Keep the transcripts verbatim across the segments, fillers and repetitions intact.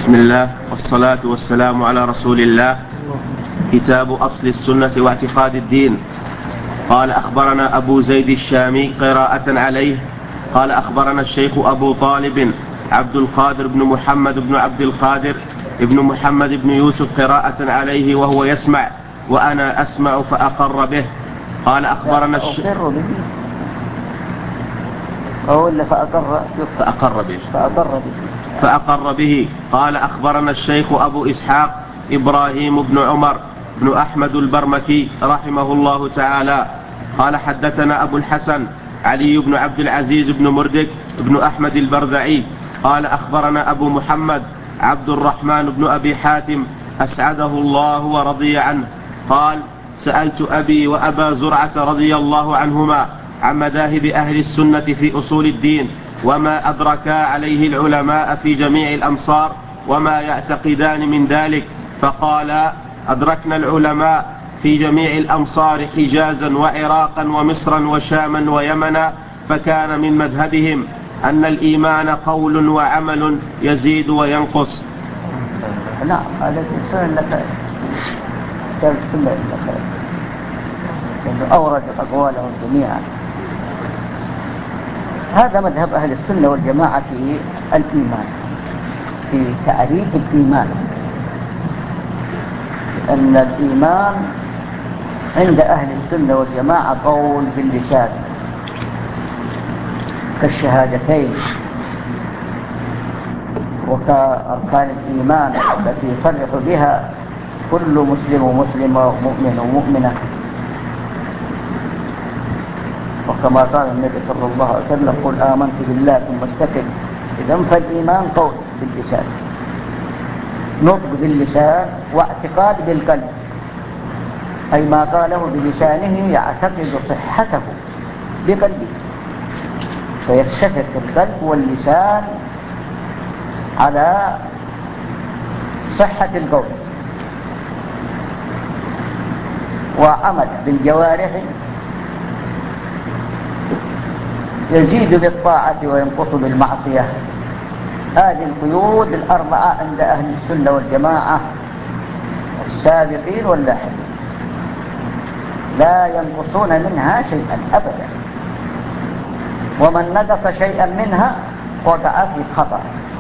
بسم الله والصلاة والسلام على رسول الله. كتاب أصل السنة واعتقاد الدين. قال أخبرنا أبو زيد الشامي قراءة عليه قال أخبرنا الشيخ أبو طالب عبد القادر بن محمد بن عبد القادر ابن محمد بن يوسف قراءة عليه وهو يسمع وأنا أسمع فأقر به. قال أخبرنا الشيخ فأقر فأقر به فأقر به فأقر به قال أخبرنا الشيخ أبو إسحاق إبراهيم بن عمر بن أحمد البرمكي رحمه الله تعالى قال حدثنا أبو الحسن علي بن عبد العزيز بن مردك بن أحمد البرزعي قال أخبرنا أبو محمد عبد الرحمن بن أبي حاتم أسعده الله ورضي عنه قال سألت أبي وأبا زرعة رضي الله عنهما عن مذاهب أهل السنة في أصول الدين وما أدركا عليه العلماء في جميع الأمصار وما يعتقدان من ذلك، فقال أدركنا العلماء في جميع الأمصار حجازا وعراقا ومصرا وشاما ويمنا، فكان من مذهبهم أن الإيمان قول وعمل يزيد وينقص. نعم هذا السنة لك كتاب السنة لك لأنه أورد أقوالهم جميعا. هذا مذهب أهل السنة والجماعة في الإيمان، في تعريف الإيمان، أن الإيمان عند أهل السنة والجماعة قول باللسان كالشهادتين وكأركان الإيمان التي يصرح بها كل مسلم ومسلمة ومؤمن ومؤمنة، وكما قال النبي صلى الله عليه وسلم قل آمنت بالله ثم استقم. إذن فالإيمان قول باللسان، نطق باللسان واعتقاد بالقلب، أي ما قاله بلسانه يعتقد صحته بقلبه، فيتفق القلب واللسان على صحة القول، وعمل بالجوارح يزيد بالطاعة وينقص بالمعصية. هذه القيود الأربعة عند أهل السنة والجماعة السابقين واللاحقين لا ينقصون منها شيئا أبدا، ومن نقص شيئا منها وقع في خطأ.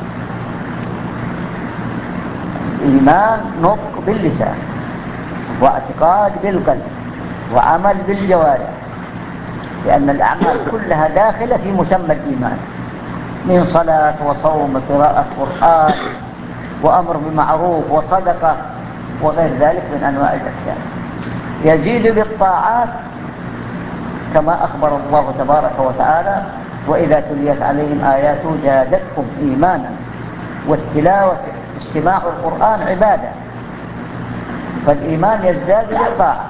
الإيمان نطق باللسان واعتقاد بالقلب وعمل بالجوارح، لأن الأعمال كلها داخلة في مسمى الإيمان، من صلاة وصوم وقراءة قرآن وأمر بالمعروف وصدقة وغير ذلك من أنواع الإحسان. يزيد بالطاعات كما أخبر الله تبارك وتعالى وإذا تليت عليهم آياته زادتهم إيمانا، والتلاوة استماع القرآن عبادة، فالإيمان يزداد بالطاعة،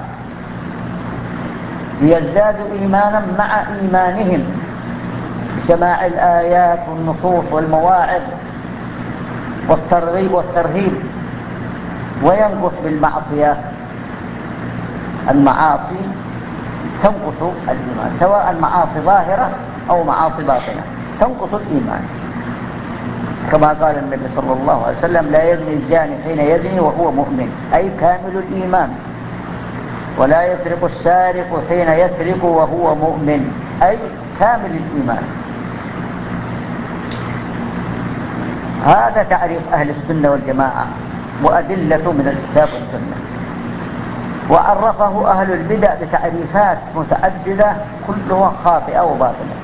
ليزدادوا إيمانا مع إيمانهم بسماع الآيات والنصوص والمواعظ والترغيب والترهيب. وينقص بالمعصية، المعاصي تنقص الإيمان، سواء معاصي ظاهرة أو معاصي باطنة تنقص الإيمان، كما قال النبي صلى الله عليه وسلم لا يزني الزاني حين يزني وهو مؤمن، أي كامل الإيمان، ولا يسرق السارق حين يسرق وهو مؤمن، أي كامل الإيمان. هذا تعريف أهل السنة والجماعة وأدلة من الكتاب والسنة. وعرفه أهل البدع بتعريفات متعددة كلها خاطئة وباطلة.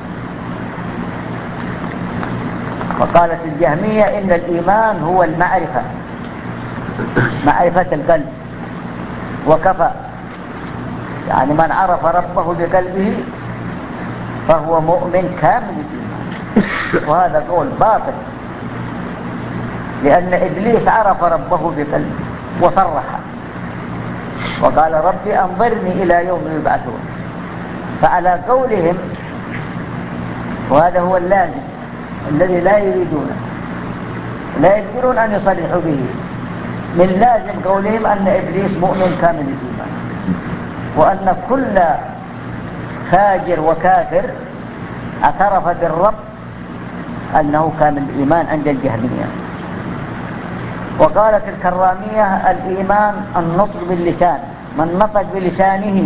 وقالت الجهمية إن الإيمان هو المعرفة، معرفة القلب وكفى، يعني من عرف ربه بقلبه فهو مؤمن كامل الإيمان. وهذا قول باطل، لأن إبليس عرف ربه بقلبه وصرح وقال ربي أنظرني إلى يوم يبعثون، فعلى قولهم، وهذا هو اللازم الذي لا يريدونه لا يقدرون أن يصرحوا به، من لازم قولهم أن إبليس مؤمن كامل الإيمان، وأن كل فاجر وكافر اعترف بالرب أنه كامل الإيمان عند الجهمية. وقالت الكرامية الإيمان النطق باللسان، من نطق بلسانه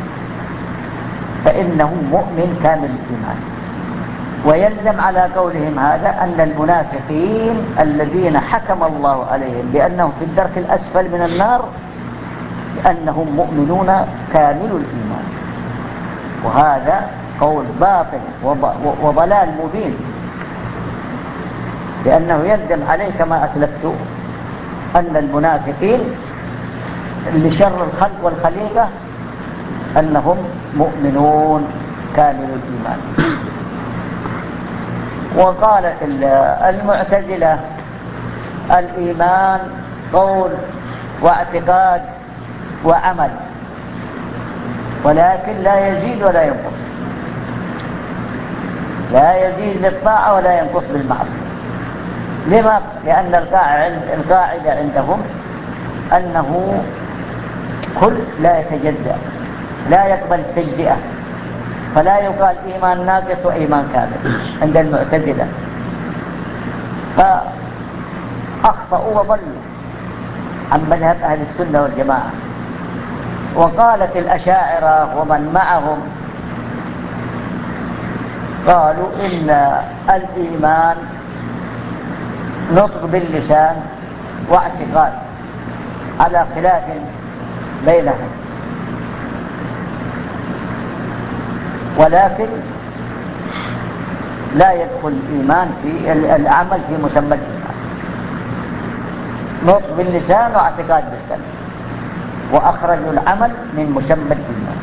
فإنه مؤمن كامل الإيمان. ويلزم على قولهم هذا أن المنافقين الذين حكم الله عليهم بأنهم في الدرك الأسفل من النار أنهم مؤمنون كامل الإيمان، وهذا قول باطل وضلال مبين، لأنه يلزم عليه كما أسلفت أن المنافقين لشر الخلق والخليقة أنهم مؤمنون كامل الإيمان. وقالت المعتزلة الإيمان قول واعتقاد وعمل، ولكن لا يزيد ولا ينقص، لا يزيد بالطاعة ولا ينقص بالمعصية. لما؟ لأن القاعدة عندهم أنه كل لا يتجزأ، لا يقبل التجزئة، فلا يقال إيمان ناقص وإيمان كامل عند المعتزلة، فأخطأوا وضلوا عن مذهب أهل السنة والجماعة. وقالت الأشاعرة ومن معهم قالوا إن الإيمان نطق باللسان واعتقاد على خلاف بينهم، ولكن لا يدخل الإيمان في العمل في مسمى الإيمان، نطق باللسان واعتقاد بالقلب، وأخرجوا العمل من مسمى الإيمان.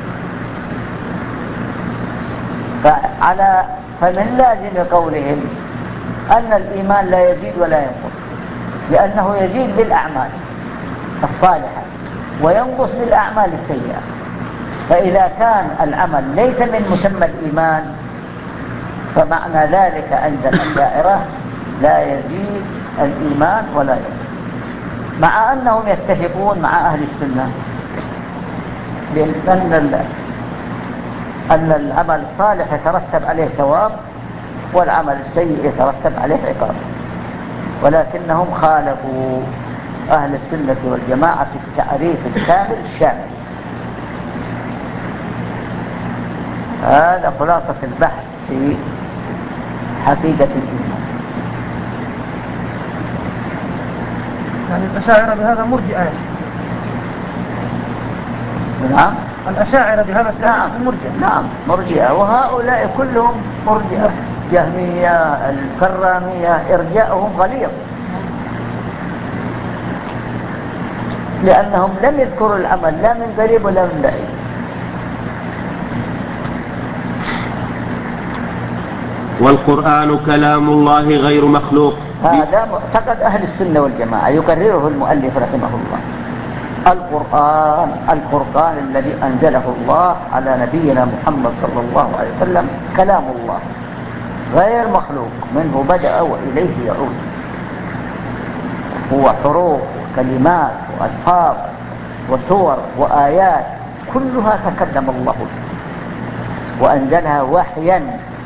فعلى فمن لازم قولهم أن الإيمان لا يزيد ولا ينقص، لأنه يزيد بالأعمال الصالحة وينقص بالأعمال السيئة. فإذا كان العمل ليس من مسمى الإيمان فمعنى ذلك عند الأشاعرة لا يزيد الإيمان ولا ينقص، مع أنهم يتفقون مع أهل السنة بأن أن العمل الصالح يترتب عليه ثواب والعمل السيء يترتب عليه عقاب، ولكنهم خالفوا أهل السنة والجماعة في التعريف الكامل الشامل. هذا خلاصة البحث في حقيقة الإيمان. يعني الأشاعرة بهذا مرجئة. نعم، الأشاعرة بهذا نعم مرجئة. نعم مرجئة، وهؤلاء كلهم مرجئة، جهمية الكرامية، إرجاؤهم غليظ، لأنهم لم يذكروا العمل لا من قريب ولا من بعيد. والقرآن كلام الله غير مخلوق. هذا معتقد أهل السنة والجماعة يكرره المؤلف رحمه الله. القرآن القرآن الذي أنزله الله على نبينا محمد صلى الله عليه وسلم كلام الله غير مخلوق، منه بدأ وإليه يعود، هو حروف وكلمات وألفاظ وسور وآيات كلها تكلم الله وأنزلها وحيا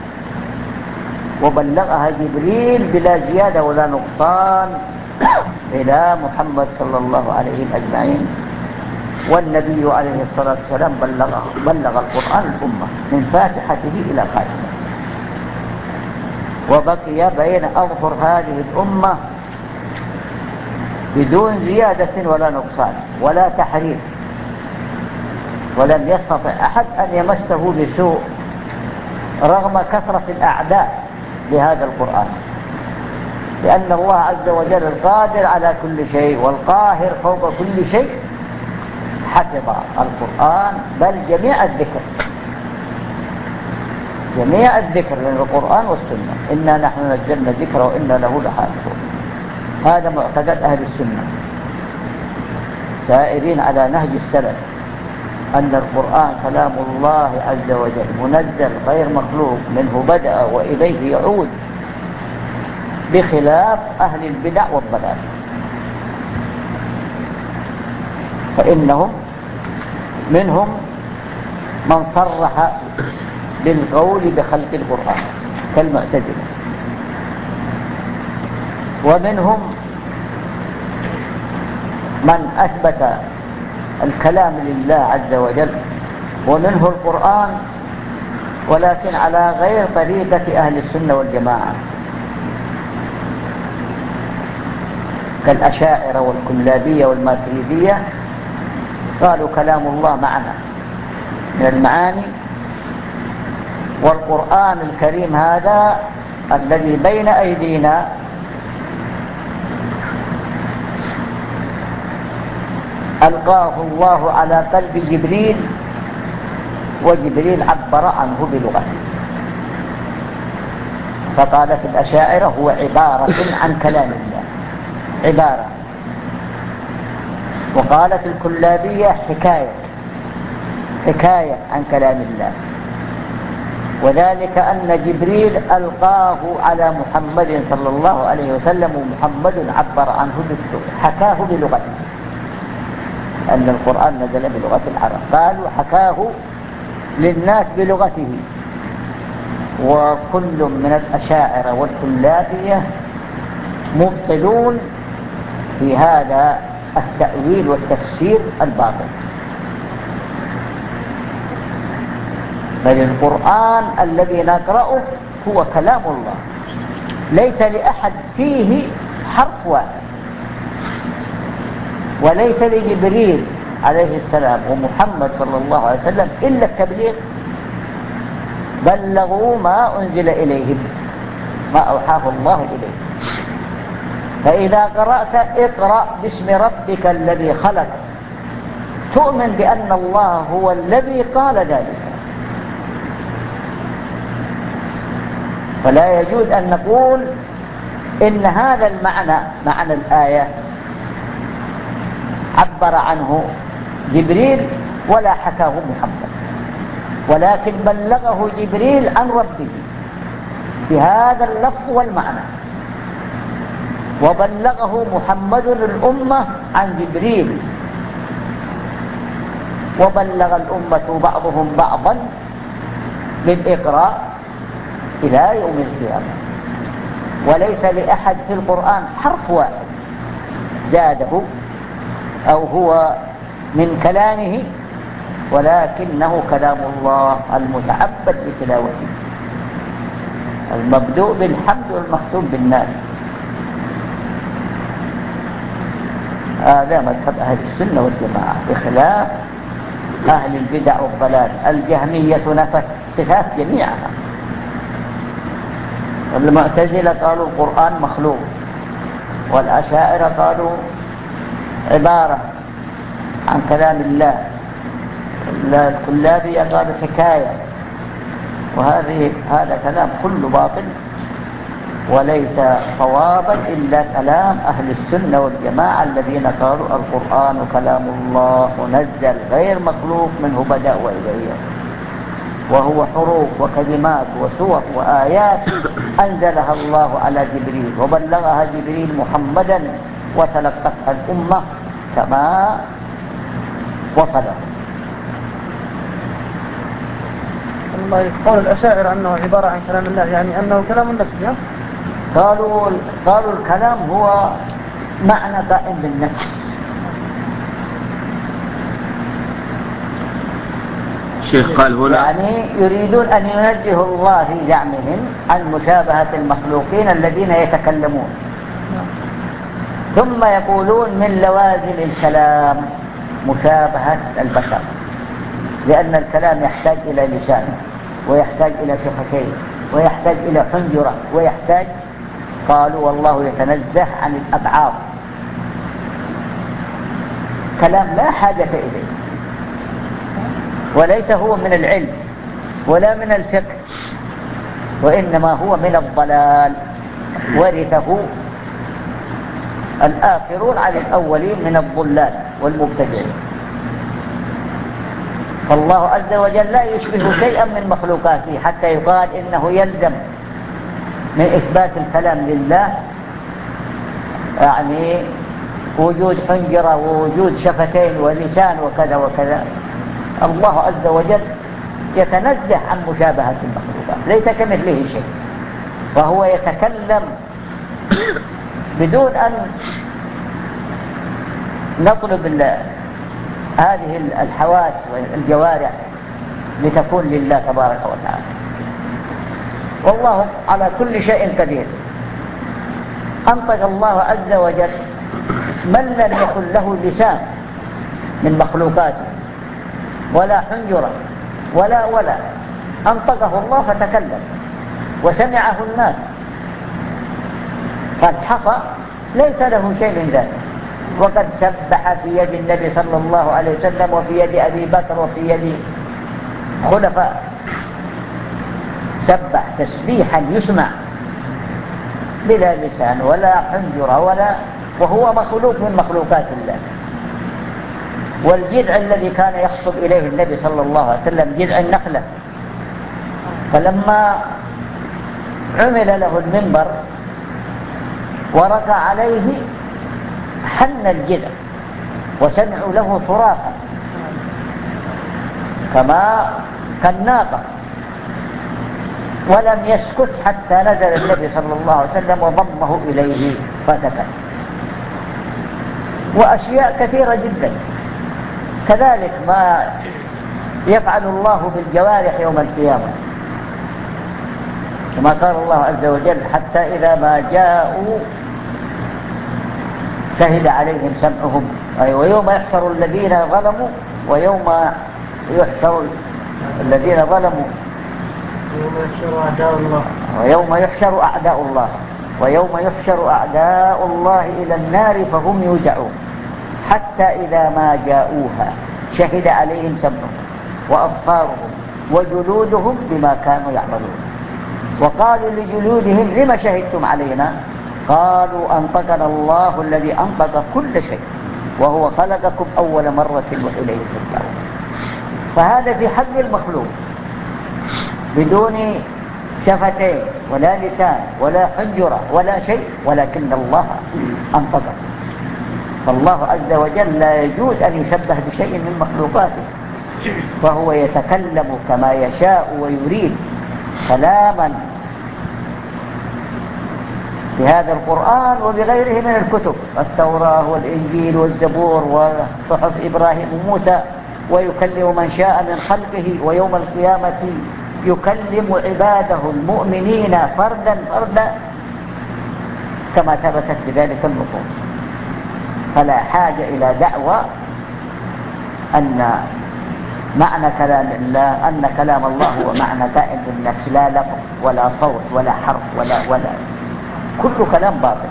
وبلغها جبريل بلا زيادة ولا نقصان إلى محمد صلى الله عليه أجمعين. والنبي عليه الصلاة والسلام بلغ, بلغ القرآن الأمة من فاتحته إلى خاتمه، وبقي بين أظهر هذه الأمة بدون زيادة ولا نقصان ولا تحريف، ولم يستطع أحد أن يمسه بسوء رغم كثرة الأعداء لهذا القرآن، لأن الله عز وجل القادر على كل شيء والقاهر فوق كل شيء حفظ القرآن، بل جميع الذكر جميع الذكر من القرآن والسنة، إنا نحن نزلنا الذكر وإنا له لحافظون. هذا معتقد أهل السنة سائرين على نهج السلف، أن القرآن كلام الله عز وجل منزل غير مخلوق، منه بدأ وإليه يعود، بخلاف أهل البدع والضلال، فإنهم منهم من صرح بالقول بخلق القرآن كالمعتزلة، ومنهم من أثبت الكلام لله عز وجل ومنه القرآن، ولكن على غير طريقة أهل السنة والجماعة، كالأشاعرة والكلابية والماتريدية. قالوا كلام الله معنى من المعاني، والقرآن الكريم هذا الذي بين أيدينا ألقاه الله على قلب جبريل، وجبريل عبر عنه بلغته. فقالت الأشاعرة هو عبارة عن كلام الله، عبارة. وقالت الكلابية حكاية حكاية عن كلام الله، وذلك أن جبريل ألقاه على محمد صلى الله عليه وسلم، ومحمد عبر عنه حكاه بلغته، أن القرآن نزل بلغة العرب. قالوا حكاه للناس بلغته. وكل من الأشاعرة والكلابية مبطلون في هذا التأويل والتفسير الباطل. بل القرآن الذي نقرأه هو كلام الله، ليس لأحد فيه حرف واحد، وليس لجبريل عليه السلام ومحمد صلى الله عليه وسلم إلا التبليغ. بلغوا ما أنزل إليهم، ما أوحاه الله إليه. فإذا قرأت اقرأ باسم ربك الذي خلق، تؤمن بأن الله هو الذي قال ذلك. فلا يجوز أن نقول إن هذا المعنى، معنى الآية، عبر عنه جبريل ولا حكاه محمد، ولكن بلغه جبريل عن ربه بهذا اللفظ والمعنى، وبلغه محمد الأمة عن جبريل، وبلغ الأمة بعضهم بعضا بالإقراء إلى يوم القيامة. وليس لأحد في القرآن حرف واحد زاده أو هو من كلامه، ولكنه كلام الله المتعبد بتلاوته، المبدوء بالحمد والمختوم بالناس. هذا مذهب أهل السنة والجماعة، بخلاف أهل البدع والضلال. الجهمية نفت صفات جميعها، والمعتزلة قالوا القرآن مخلوق، والأشاعرة قالوا عبارة عن كلام الله، الكلابية قالوا حكاية. وهذه هذا كلام كله باطل، وليس صوابا إلا كلام أهل السنة والجماعة الذين قالوا القرآن كلام الله منزل غير مخلوق، منه بدأ وإليه، وهو حروف وكلمات وسور وآيات أنزلها الله على جبريل، وبلغها جبريل محمدا، وتلقتها الأمة كما وصله. قول الأشاعرة أنه عبارة عن كلام الله، يعني أنه كلام النفس. قالوا قالوا الكلام هو معنى قائم بالنفس. الشيخ قال هنا يعني يريدون أن ينزهوا الله في زعمهم عن مشابهة المخلوقين الذين يتكلمون، ثم يقولون من لوازم الكلام مشابهة البشر، لأن الكلام يحتاج إلى لسان، ويحتاج إلى شفتين، ويحتاج إلى حنجرة، ويحتاج. قالوا والله يتنزه عن الأبعاد، كلام لا حاجة إليه، وليس هو من العلم ولا من الفقه، وإنما هو من الضلال، ورثه الآخرون عن الأولين من الضلال والمبتدعين. فالله عز وجل لا يشبه شيئا من مخلوقاته حتى يقال إنه يلزم من إثبات الكلام لله يعني وجود حنجرة ووجود شفتين ولسان وكذا وكذا. الله عز وجل يتنزه عن مشابهة المخلوقات، ليس كمثله شيء، وهو يتكلم بدون أن نطلب هذه الحواس والجوارح لتكون لله تبارك وتعالى. والله على كل شيء قدير. أنطق الله عز وجل من لم يكن له لسان من مخلوقاته ولا حنجرة ولا ولا أنطقه الله فتكلم وسمعه الناس. فالحصى ليس له شيء من ذلك، وقد سبح في يد النبي صلى الله عليه وسلم وفي يد أبي بكر وفي يد خلفاء، سبح تسبيحا يسمع بلا لسان ولا حنجرة ولا، وهو مخلوق من مخلوقات الله. والجذع الذي كان يخطب إليه النبي صلى الله عليه وسلم جذع النخلة، فلما عمل له المنبر ورقى عليه حن الجذع وسمعوا له صراخا كما كالناقة، ولم يسكت حتى نزل النبي صلى الله عليه وسلم وضمه إليه فسكت. وأشياء كثيرة جدا كذلك ما يفعل الله بالجوارح يوم القيامة، كما قال الله عز وجل: حتى إذا ما جاءوا شهد عليهم سمعهم، أي ويوم يحشر الذين ظلموا ويوم يحشر الذين ظلموا يوم يحشر أعداء الله ويوم يحشر أعداء الله ويوم يحشر أعداء الله إلى النار فهم يوزعون حتى إذا ما جاءوها شهد عليهم سمعهم وأبصارهم وجلودهم بما كانوا يعملون. وقالوا لجلودهم: لما شهدتم علينا؟ قالوا: أنطقنا الله الذي أنطق كل شيء وهو خلقكم أول مرة وإليه ترجعون. فهذا في حق المخلوق بدون شفتين ولا لسان ولا حنجرة ولا شيء، ولكن الله أنطقه. فالله عز وجل لا يجوز أن يشبه بشيء من مخلوقاته، فهو يتكلم كما يشاء ويريد كلاما في هذا القرآن وبغيره من الكتب، التوراة والإنجيل والزبور وصحف إبراهيم وموسى، ويكلم من شاء من خلقه، ويوم القيامة يكلم عباده المؤمنين فردا فردا كما ثبتت بذلك النصوص. فلا حاجة إلى دعوى أن معنى كلام الله أن كلام الله هو معنى كائن بالنفس، لا لفظ ولا صوت ولا حرف ولا ولا كل كلام باطل.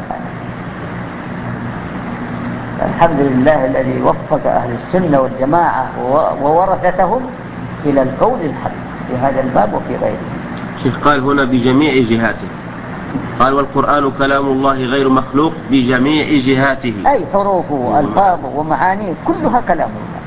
الحمد لله الذي وفق أهل السنة والجماعة وورثتهم إلى القول الحق في هذا الباب وفي غيره. شيخ قال هنا بجميع جهاته، قال: والقرآن كلام الله غير مخلوق بجميع جهاته، أي حروفه وألفاظه ومعانيه كلها كلام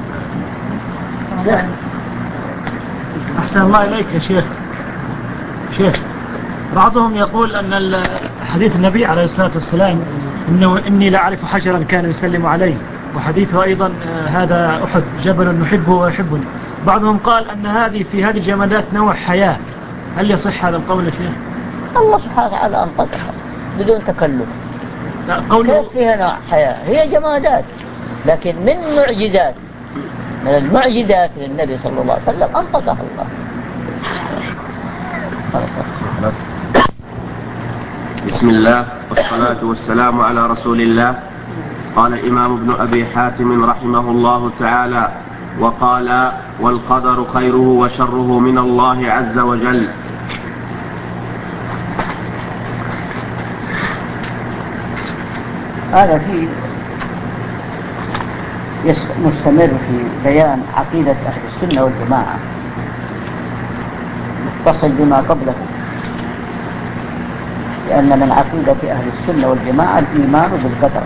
الله. أحسن الله إليك يا شيخ. شيخ بعضهم يقول أن حديث النبي عليه الصلاة والسلام إنه إني لا أعرف حجرا كان يسلم عليه، وحديثه أيضا هذا أحد جبل نحبه ويحبني. بعضهم قال أن هذه في هذه الجمادات نوع حياة، هل يصح هذا القول يا شيخ؟ الله سبحانه وتعالى أنطقها بدون تكلف. لا قوله كيف فيها نوع حياة؟ هي جمادات، لكن من معجزات من المعجزات للنبي صلى الله عليه وسلم أنطقها الله. بسم الله والصلاة والسلام على رسول الله. قال الإمام ابن أبي حاتم رحمه الله تعالى: وقال: والقدر خيره وشره من الله عز وجل. هذا في مستمر في بيان عقيدة أهل السنة والجماعة، متصل بما قبله، لأن من عقيدة أهل السنة والجماعة الإيمان بالقدر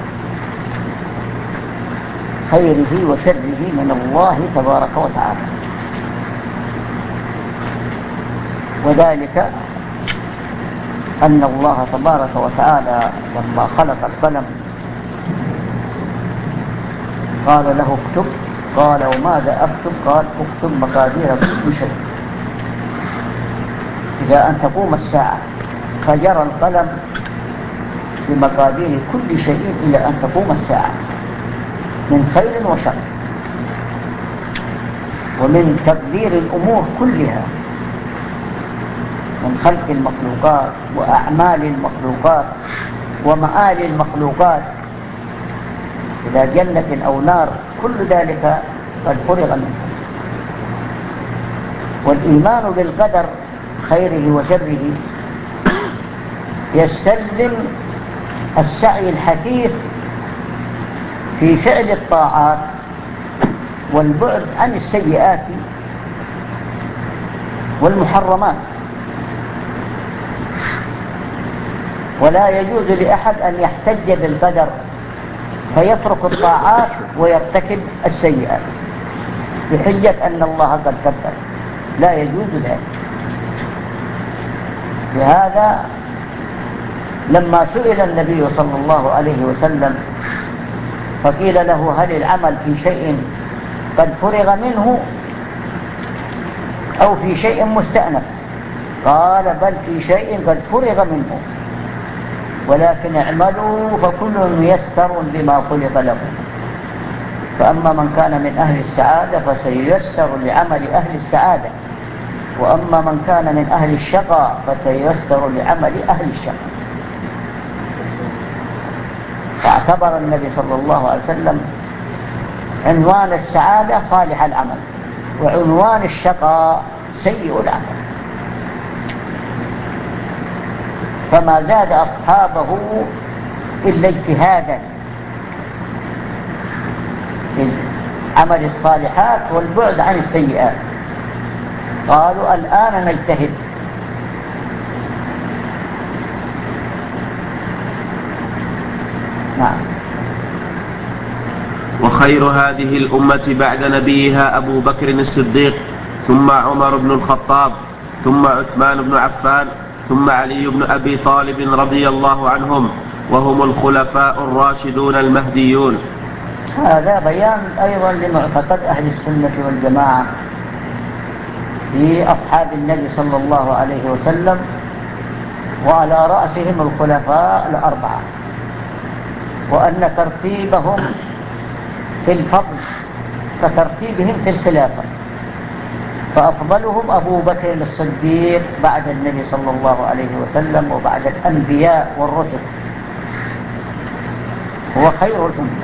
خيره وشره من الله تبارك وتعالى. وذلك أن الله تبارك وتعالى لما خلق القلم قال له: اكتب. قال: وماذا أكتب؟ قال: اكتب مقادير كل شيء إلى أن تقوم الساعة. فجرى القلم بمقادير كل شيء إلى أن تقوم الساعة. من خير وشر، ومن تقدير الأمور كلها، من خلق المخلوقات وأعمال المخلوقات ومآل المخلوقات إلى جنة أو نار، كل ذلك قد فرغ منه. والإيمان بالقدر خيره وشره يستلزم السعي الحثيث في فعل الطاعات والبعد عن السيئات والمحرمات. ولا يجوز لأحد أن يحتج بالقدر فيترك الطاعات ويرتكب السيئات بحجة أن الله قد قدر، لا يجوز ذلك. لهذا لما سئل النبي صلى الله عليه وسلم فقيل له: هل العمل في شيء قد فرغ منه أو في شيء مستأنف؟ قال: بل في شيء قد فرغ منه، ولكن اعملوا فكل ميسر لما خلق له. فأما من كان من أهل السعادة فسييسر لعمل أهل السعادة، وأما من كان من أهل الشقاء فسييسر لعمل أهل الشقاء. فاعتبر النبي صلى الله عليه وسلم عنوان السعادة صالح العمل، وعنوان الشقاء سيء العمل. فما زاد أصحابه إلا اجتهادا في عمل الصالحات والبعد عن السيئات. قالوا: الآن نجتهد. نعم. وخير هذه الأمة بعد نبيها أبو بكر الصديق، ثم عمر بن الخطاب، ثم عثمان بن عفان، ثم علي بن أبي طالب رضي الله عنهم، وهم الخلفاء الراشدون المهديون. هذا بيان أيضا لمعتقد أهل السنة والجماعة في أصحاب النبي صلى الله عليه وسلم، وعلى رأسهم الخلفاء الأربعة، وأن ترتيبهم في الفضل كترتيبهم في الخلافة، فأفضلهم أبو بكر الصديق بعد النبي صلى الله عليه وسلم وبعد الأنبياء والرسل، هو خير الأمة،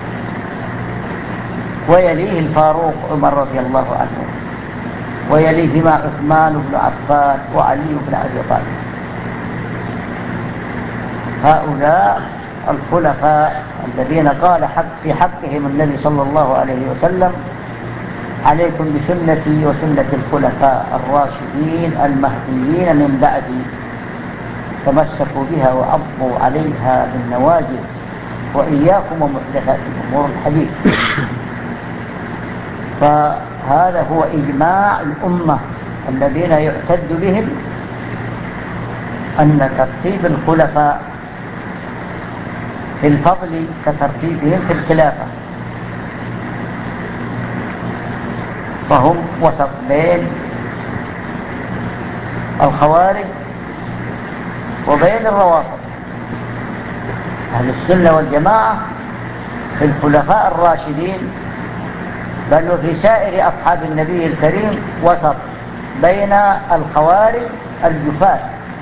ويليه الفاروق عمر رضي الله عنه، ويليهما عثمان بن عفان وعلي بن أبي طالب. هؤلاء الخلفاء الذين قال حق في حقهم النبي صلى الله عليه وسلم: عليكم بسنتي وسنة الخلفاء الراشدين المهديين من بعدي، تمسكوا بها وعضوا عليها بالنواجذ، وإياكم ومحدثات الأمور الحديث. فهذا هو إجماع الأمة الذين يعتد بهم أن ترتيب الخلفاء في الفضل كترتيبهم في الخلافة، فهم وسط بين الخوارج وبين الروافض. أهل السنة والجماعة في الخلفاء الراشدين بل وفي سائر أصحاب النبي الكريم وسط بين الخوارج الجفاة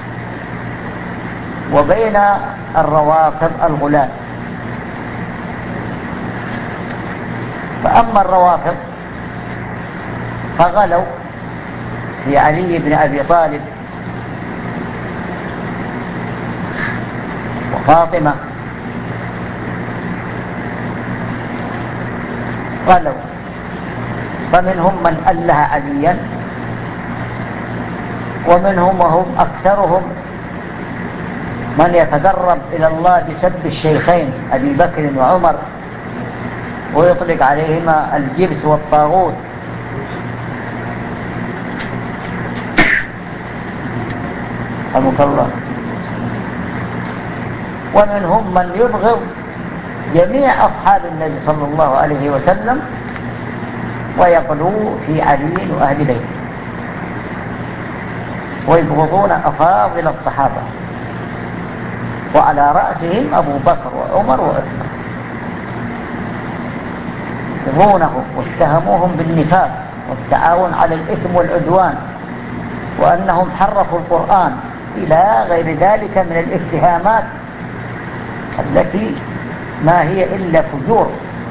وبين الروافض الغلاة. فأما الروافض فغلوا في علي بن أبي طالب وفاطمة، غلوا، فمنهم من أله عليا، ومنهم وهم أكثرهم من يتقرب إلى الله بسب الشيخين أبي بكر وعمر، ويطلق عليهما الجبت والطاغوت. رحمك الله. ومنهم من يبغض جميع أصحاب النبي صلى الله عليه وسلم ويقلوا في علي وأهل بيته، ويبغضون أفاضل الصحابة، وعلى رأسهم أبو بكر وعمر وعثمان. يناقضونهم واتهموهم بالنفاق والتعاون على الإثم والعدوان وأنهم حرفوا القرآن إلى غير ذلك من الاتهامات التي ما هي إلا فجور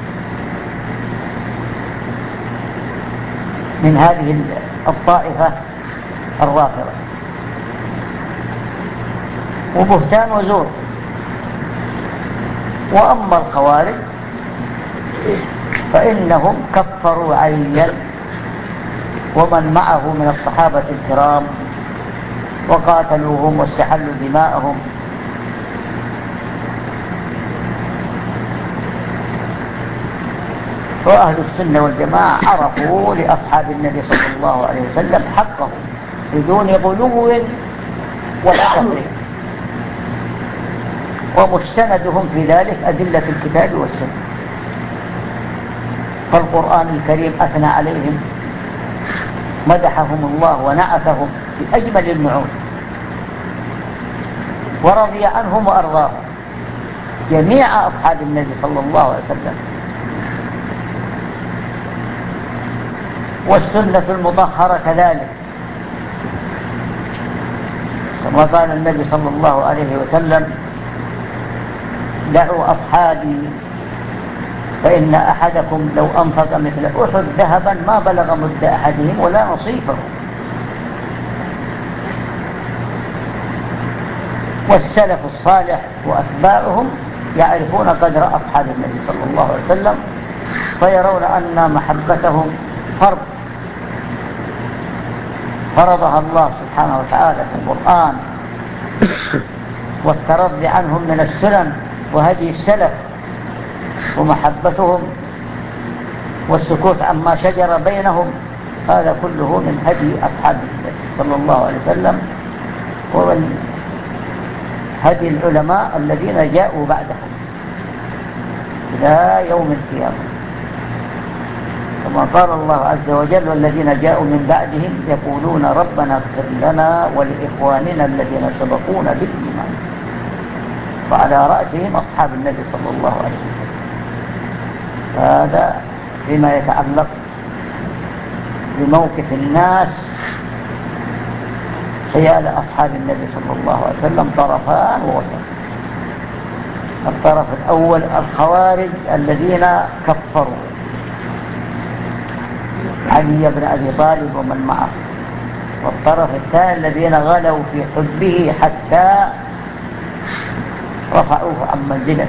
من هذه الطائفة الرافضة وبهتان وزور. وأما الخوارج فإنهم كفروا عليا ومن معه من الصحابة الكرام وقاتلوهم واستحلوا دماءهم. وأهل السنة والجماعة عرفوا لأصحاب النبي صلى الله عليه وسلم حقه بدون غلو ولا تفريط، ومستندهم في ذلك أدلة الكتاب والسنة. فالقرآن الكريم أثنى عليهم، مدحهم الله ونعتهم بأجمل النعوت، ورضي عنهم وأرضاهم جميع أصحاب النبي صلى الله عليه وسلم. والسنة المطهرة كذلك، كما قال النبي صلى الله عليه وسلم: دعوا أصحابي فإن أحدكم لو أنفق مثل أحد ذهبا ما بلغ مد أحدهم ولا نصيفه. والسلف الصالح وأتباعهم يعرفون قدر أصحاب النبي صلى الله عليه وسلم، فيرون أن محبتهم فرض فرضها الله سبحانه وتعالى في القرآن، والترضي عنهم من السنن وهدي السلف، ومحبتهم والسكوت عما شجر بينهم، هذا كله من هدي أصحاب النبي صلى الله عليه وسلم ومن هدي العلماء الذين جاءوا بعدهم إلى يوم القيامة. كما قال الله عز وجل: والذين جاءوا من بعدهم يقولون ربنا اغفر لنا ولإخواننا الذين سبقونا بالإيمان، وعلى رأسهم أصحاب النبي صلى الله عليه وسلم. هذا فيما يتعلق بموقف الناس حيال أصحاب النبي صلى الله عليه وسلم طرفان ووسط. الطرف الأول الخوارج الذين كفروا علي بن أبي طالب ومن معه، والطرف الثاني الذين غلوا في حبه حتى رفعوه عن منزله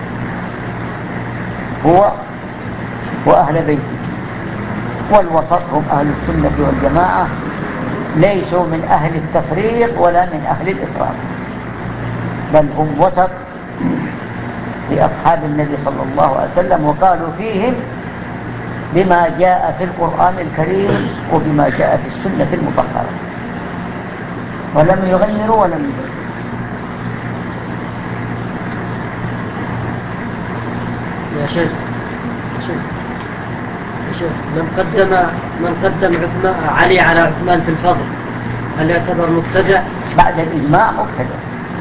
هو وأهل بيته. والوسط هم أهل السنة والجماعة، ليسوا من أهل التفريق ولا من أهل الإفراط، بل هم وسط في أصحاب النبي صلى الله عليه وسلم، وقالوا فيهم بما جاء في القرآن الكريم وبما جاء في السنة المطهرة، ولم يغيروا ولم يغيروا. يا شيخ يا شيخ من قدم من قدم عثمان علي على عثمان في الفضل هل يعتبر مبتدع؟ بعد الإجماع مبتدع.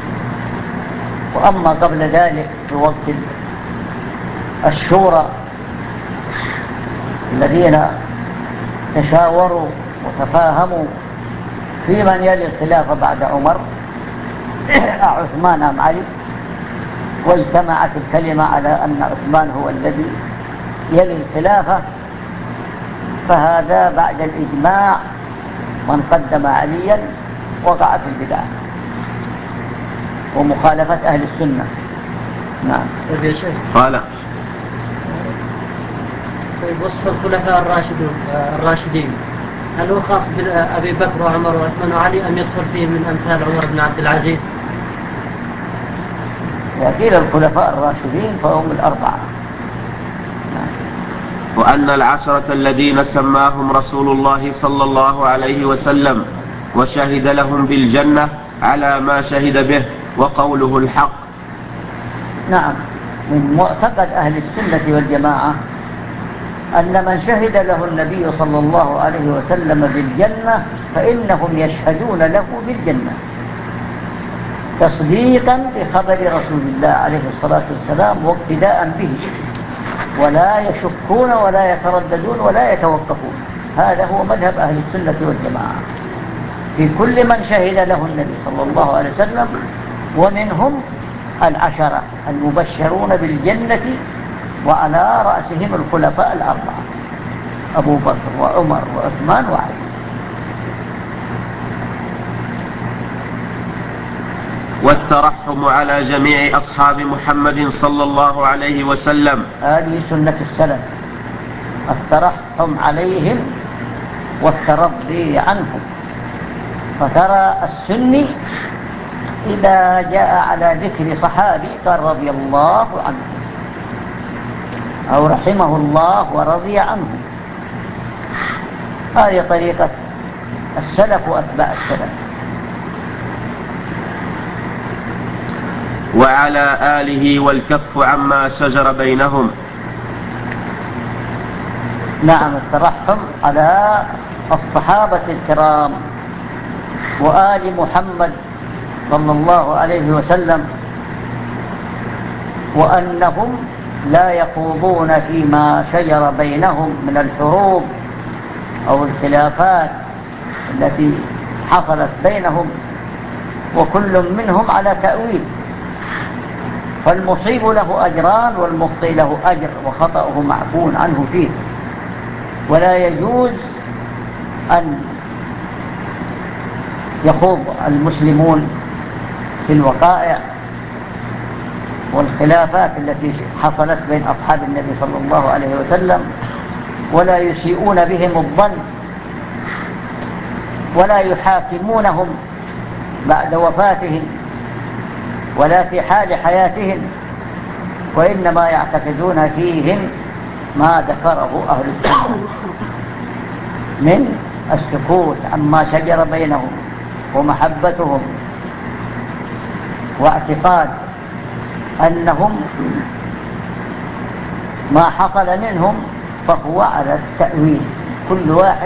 وأما قبل ذلك في وقت الشورى الذين تشاوروا وتفاهموا في من يلي الخلافة بعد عمر عثمان أم علي، واجتمعت الكلمة على أن عثمان هو الذي يلي الخلافة، فهذا بعد الإجماع من قدم عليا وقع في البدعة ومخالفة أهل السنة. نعم. قال طيب، وصف الخلفاء الراشدين الراشدين هل هو خاص بأبي بكر وعمر وعثمان وعلي أم يدخل فيه من أمثال عمر بن عبد العزيز؟ وقيل الخلفاء الراشدين فهم الأربعة. وأن العشرة الذين سماهم رسول الله صلى الله عليه وسلم وشهد لهم بالجنة على ما شهد به وقوله الحق. نعم، من معتقد أهل السنة والجماعة أن من شهد له النبي صلى الله عليه وسلم بالجنة فإنهم يشهدون له بالجنة تصديقا بخبر رسول الله عليه الصلاة والسلام واقتداء به. ولا يشكون ولا يترددون ولا يتوقفون. هذا هو مذهب أهل السنة والجماعة في كل من شهد له النبي صلى الله عليه وسلم، ومنهم العشرة المبشرون بالجنة وعلى رأسهم الخلفاء الأربعة أبو بكر وعمر وعثمان وعلي. والترحم على جميع أصحاب محمد صلى الله عليه وسلم. هذه سنة السلف، الترحم عليهم والترضي عنهم. فترى السني إذا جاء على ذكر صحابي قال رضي الله عنه أو رحمه الله ورضي عنه. هذه طريقة السلف وأتباع السلف. وعلى آله والكف عما شجر بينهم. نعم، الترحم على الصحابة الكرام وآل محمد صلى الله عليه وسلم، وأنهم لا يخوضون فيما شجر بينهم من الحروب أو الخلافات التي حصلت بينهم، وكل منهم على تأويل، فالمصيب له أجران والمخطئ له أجر وخطأه معفو عنه فيه. ولا يجوز أن يخوض المسلمون في الوقائع والخلافات التي حصلت بين أصحاب النبي صلى الله عليه وسلم، ولا يسيئون بهم الظن ولا يحاكمونهم بعد وفاتهم ولا في حال حياتهم، وإنما يعتقدون فيهم ما ذكره أهل السنة من السكوت عما شجر بينهم ومحبتهم واعتقاد أنهم ما حصل منهم فهو على التأويل. كل واحد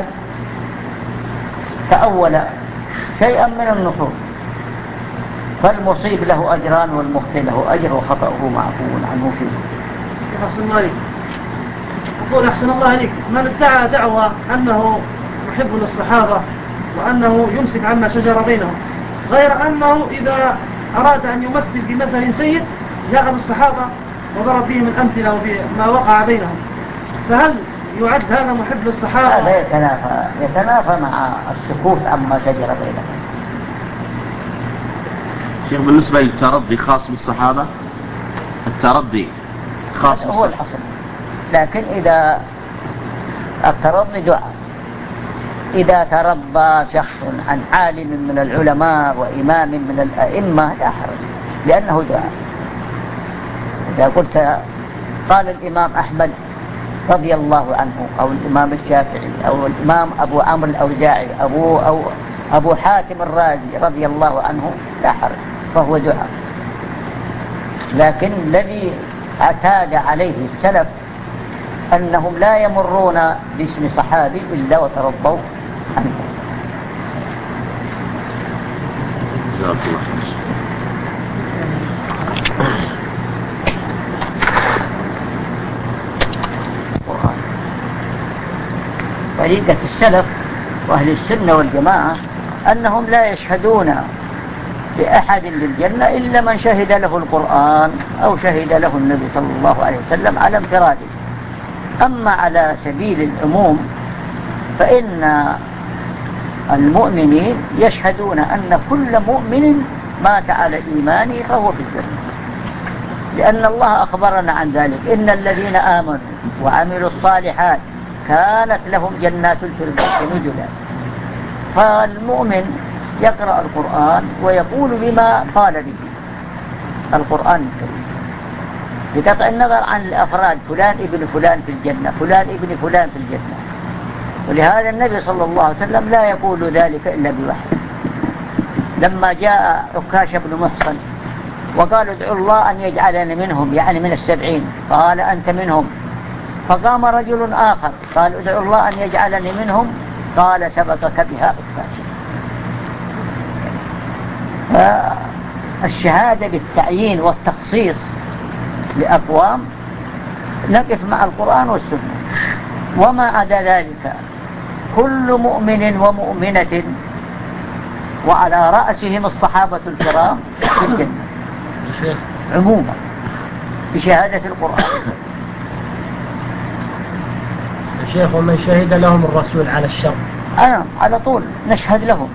تأول شيئا من النصوص، فالمصيب له أجران والمخطئ له أجر وخطأه معفو عنه فيه. أحسن الله عليك. أقول أحسن الله عليك، من ادعى دعوة أنه محب للصحابة وأنه يمسك عما شجر بينهم، غير أنه إذا أراد أن يمثل بمثل سيء جاء بالصحابة وضرب فيهم الأمثلة وما وقع بينهم، فهل يعد هذا محب للصحابة؟ هذا يتنافى يتنافى مع السكوت عما شجر بينهم. شيخ، بالنسبة للترضي خاص بالصحابة؟ الترضي خاص بالصحابة هو الأصل، لكن إذا الترضي دعاء، إذا ترضى شخص عن عالم من العلماء وإمام من الأئمة لا حرج، لأنه دعاء. إذا قلت قال الإمام أحمد رضي الله عنه أو الإمام الشافعي أو الإمام أبو عمرو الأوزاعي أبو, أو أبو حاتم الرازي رضي الله عنه لا حرج، فهو دعاء. لكن الذي اعتاد عليه السلف أنهم لا يمرون باسم صحابي إلا وترضوا عنه. جزاك الله خير. طريقة السلف وأهل السنة والجماعة أنهم لا يشهدون لأحد للجنة إلا من شهد له القرآن أو شهد له النبي صلى الله عليه وسلم على انفراده. أما على سبيل العموم فإن المؤمنين يشهدون أن كل مؤمن مات على إيمانه فهو في الجنة، لأن الله أخبرنا عن ذلك: إن الذين آمنوا وعملوا الصالحات كانت لهم جنات الفردوس نزلا. فالمؤمن يقرأ القرآن ويقول بما قال به القرآن الكريم، بقطع النظر عن الأفراد، فلان ابن فلان في الجنة، فلان ابن فلان في الجنة. ولهذا النبي صلى الله عليه وسلم لا يقول ذلك إلا بوحي. لما جاء عكاشة بن محصن وقال: ادعوا الله أن يجعلني منهم، يعني من السبعين، قال: أنت منهم. فقام رجل آخر قال: ادعوا الله أن يجعلني منهم، قال: سبقك بها عكاشة. فالشهادة بالتعيين والتخصيص لأقوام نقف مع القرآن والسنة. وما عدا ذلك كل مؤمن ومؤمنة وعلى رأسهم الصحابة الكرام في الجنة عموما بشهادة القرآن. يا شيخ ومن شهد لهم الرسول على الشر أنا على طول نشهد لهم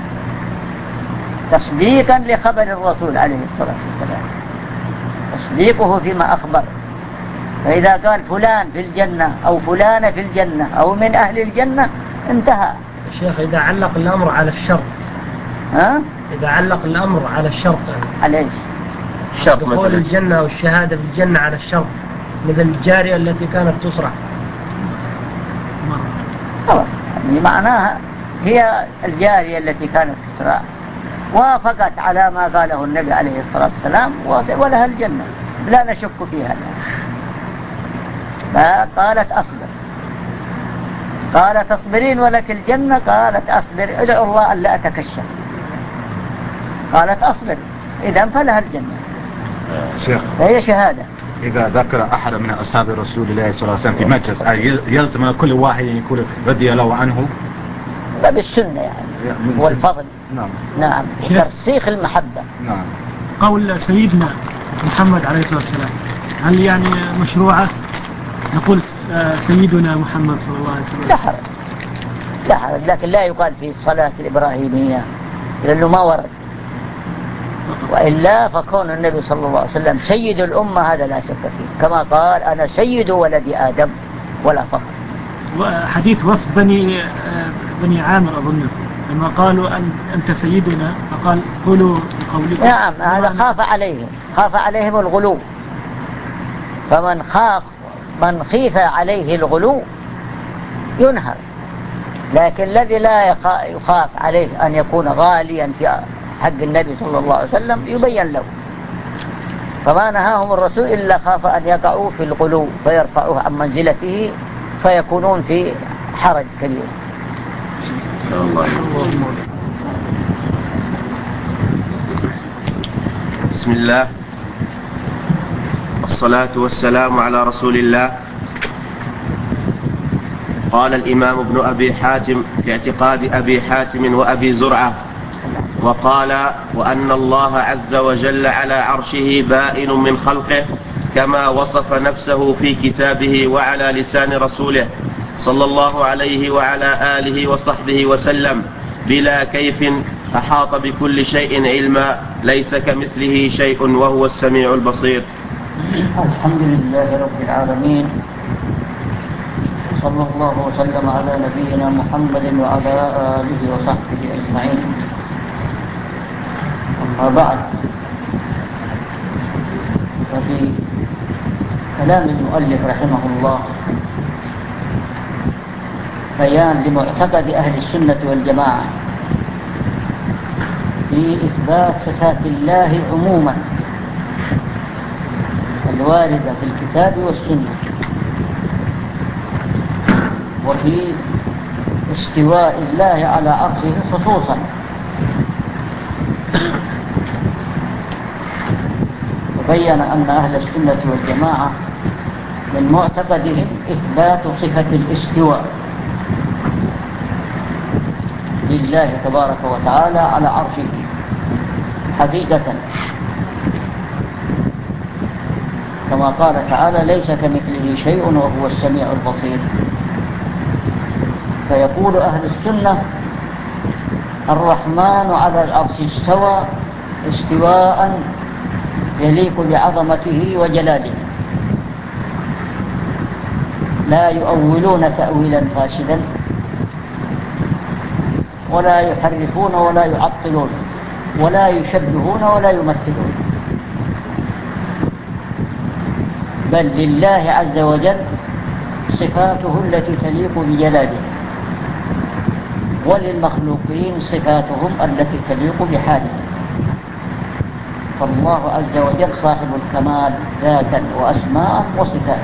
تصديقا لخبر الرسول عليه الصلاة والسلام، تصديقه فيما أخبر. فإذا قال فلان في الجنة أو فلانة في الجنة أو من أهل الجنة انتهى. يا شيخ إذا علق الأمر على الشر، ها؟ إذا علق الأمر على الشرط على إيش؟ الشرط دخول مثلا الجنة والشهادة في الجنة على الشرط، مثل الجارية التي كانت تصرع. خلاص يعني معناها هي الجارية التي كانت تسرع وافقت على ما قاله النبي عليه الصلاة والسلام ولها الجنة لا نشك فيها. فقالت أصبر، قالت أصبرين ولك الجنة، قالت أصبر ادعو الله ألا أتكشف، قالت أصبر إذن فلها الجنة. شيخ فهي شهادة. إذا ذكر أحد من أصحاب رسول الله صلى الله عليه وسلم في مجلس يلزم كل واحد يقول رضي الله عنه بالسنة يعني والفضل. نعم نعم وترسيخ المحبة. نعم. قول سيدنا محمد عليه الصلاة والسلام هل يعني مشروعة نقول سيدنا محمد صلى الله عليه وسلم؟ لا حرج لا حرج، لكن لا يقال في الصلاة الإبراهيمية لأنه ما ورد، وإلا فكون النبي صلى الله عليه وسلم سيد الأمة هذا لا شك فيه، كما قال أنا سيد ولد آدم ولا فخر. وحديث وفد بني بني عامر أظن لما قالوا أن أنت سيدنا فقال قولوا بقولكم. نعم هذا خاف عليهم خاف عليهم الغلو، فمن خاف من خيف عليه الغلو ينهر، لكن الذي لا يخاف عليه أن يكون غاليا في حق النبي صلى الله عليه وسلم يبين له. فما نهاهم الرسول إلا خاف أن يقعوا في الغلو فيرفعوه عن منزلته فيكونون في حرج كبير. بسم الله والصلاة والسلام على رسول الله. قال الإمام ابن أبي حاتم في اعتقاد أبي حاتم وأبي زرعة وقال وأن الله عز وجل على عرشه بائن من خلقه كما وصف نفسه في كتابه وعلى لسان رسوله صلى الله عليه وعلى آله وصحبه وسلم بلا كيف أحاط بكل شيء علما ليس كمثله شيء وهو السميع البصير. الحمد لله رب العالمين، صلى الله وسلم على نبينا محمد وعلى آله وصحبه أجمعين. أما بعد، ففي كلام المؤلف رحمه الله بيان لمعتقد أهل السنة والجماعة في إثبات صفات الله عموما الواردة في الكتاب والسنة، وفي استواء الله على عرشه خصوصا. وبين أن أهل السنة والجماعة من معتقدهم إثبات صفة الاستواء لله تبارك وتعالى على عرشه حقيقة، كما قال تعالى ليس كمثله شيء وهو السميع البصير. فيقول أهل السنة الرحمن على العرش استوى استواء يليق بعظمته وجلاله، لا يؤولون تأويلا فاسدا ولا يحرفون ولا يعطلون ولا يشبهون ولا يمثلون، بل لله عز وجل صفاته التي تليق بجلاله، وللمخلوقين صفاتهم التي تليق بحاله. فالله عز وجل صاحب الكمال ذاتا وأسماء وصفات،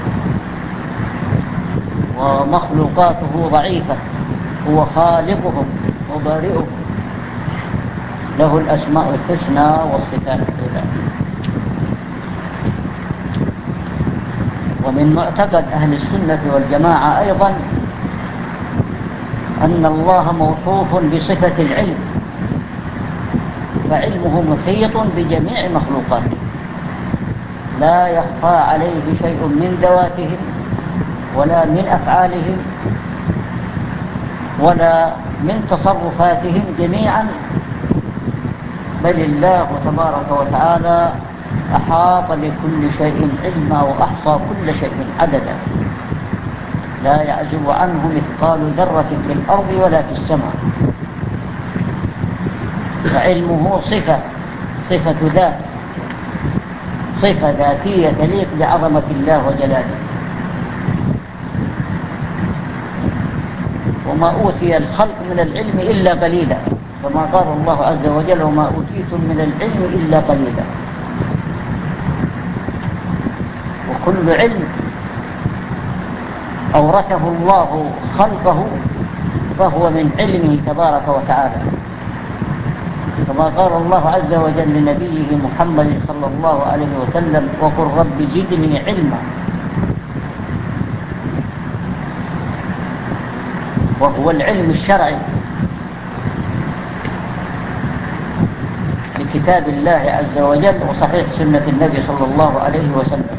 ومخلوقاته ضعيفة، هو خالقهم وبارئهم، له الأسماء الحسنى والصفات العلى. ومن معتقد أهل السنة والجماعة أيضا أن الله موصوف بصفة العلم، فعلمه محيط بجميع مخلوقاته، لا يخفى عليه شيء من ذواتهم ولا من أفعالهم ولا من تصرفاتهم جميعا، بل الله تبارك وتعالى أحاط بكل شيء علما وأحصى كل شيء عددا، لا يعزب عنه مثقال ذرة في الأرض ولا في السماء. فعلمه صفة صفة ذات، صفة ذاتية تليق بعظمة الله وجلاله. وما أوتي الخلق من العلم إلا قليلا، كما قال الله عز وجل: وما أوتيتم من العلم إلا قليلا. وكل علم أورثه الله خلقه فهو من علمه تبارك وتعالى، كما قال الله عز وجل لنبيه محمد صلى الله عليه وسلم: وقل رب زدني علما. وهو العلم الشرعي لكتاب الله عز وجل وصحيح سنة النبي صلى الله عليه وسلم.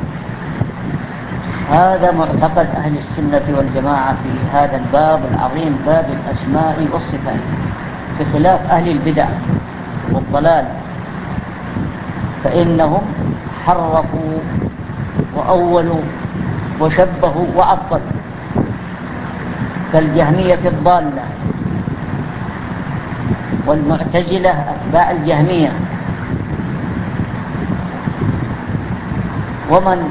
هذا معتقد أهل السنة والجماعة في هذا الباب العظيم، باب الأسماء والصفات، بخلاف أهل البدع والضلال، فإنهم حرفوا وأولوا وشبهوا وعطلوا، كالجهمية الضالة والمعتزلة أتباع الجهمية، ومن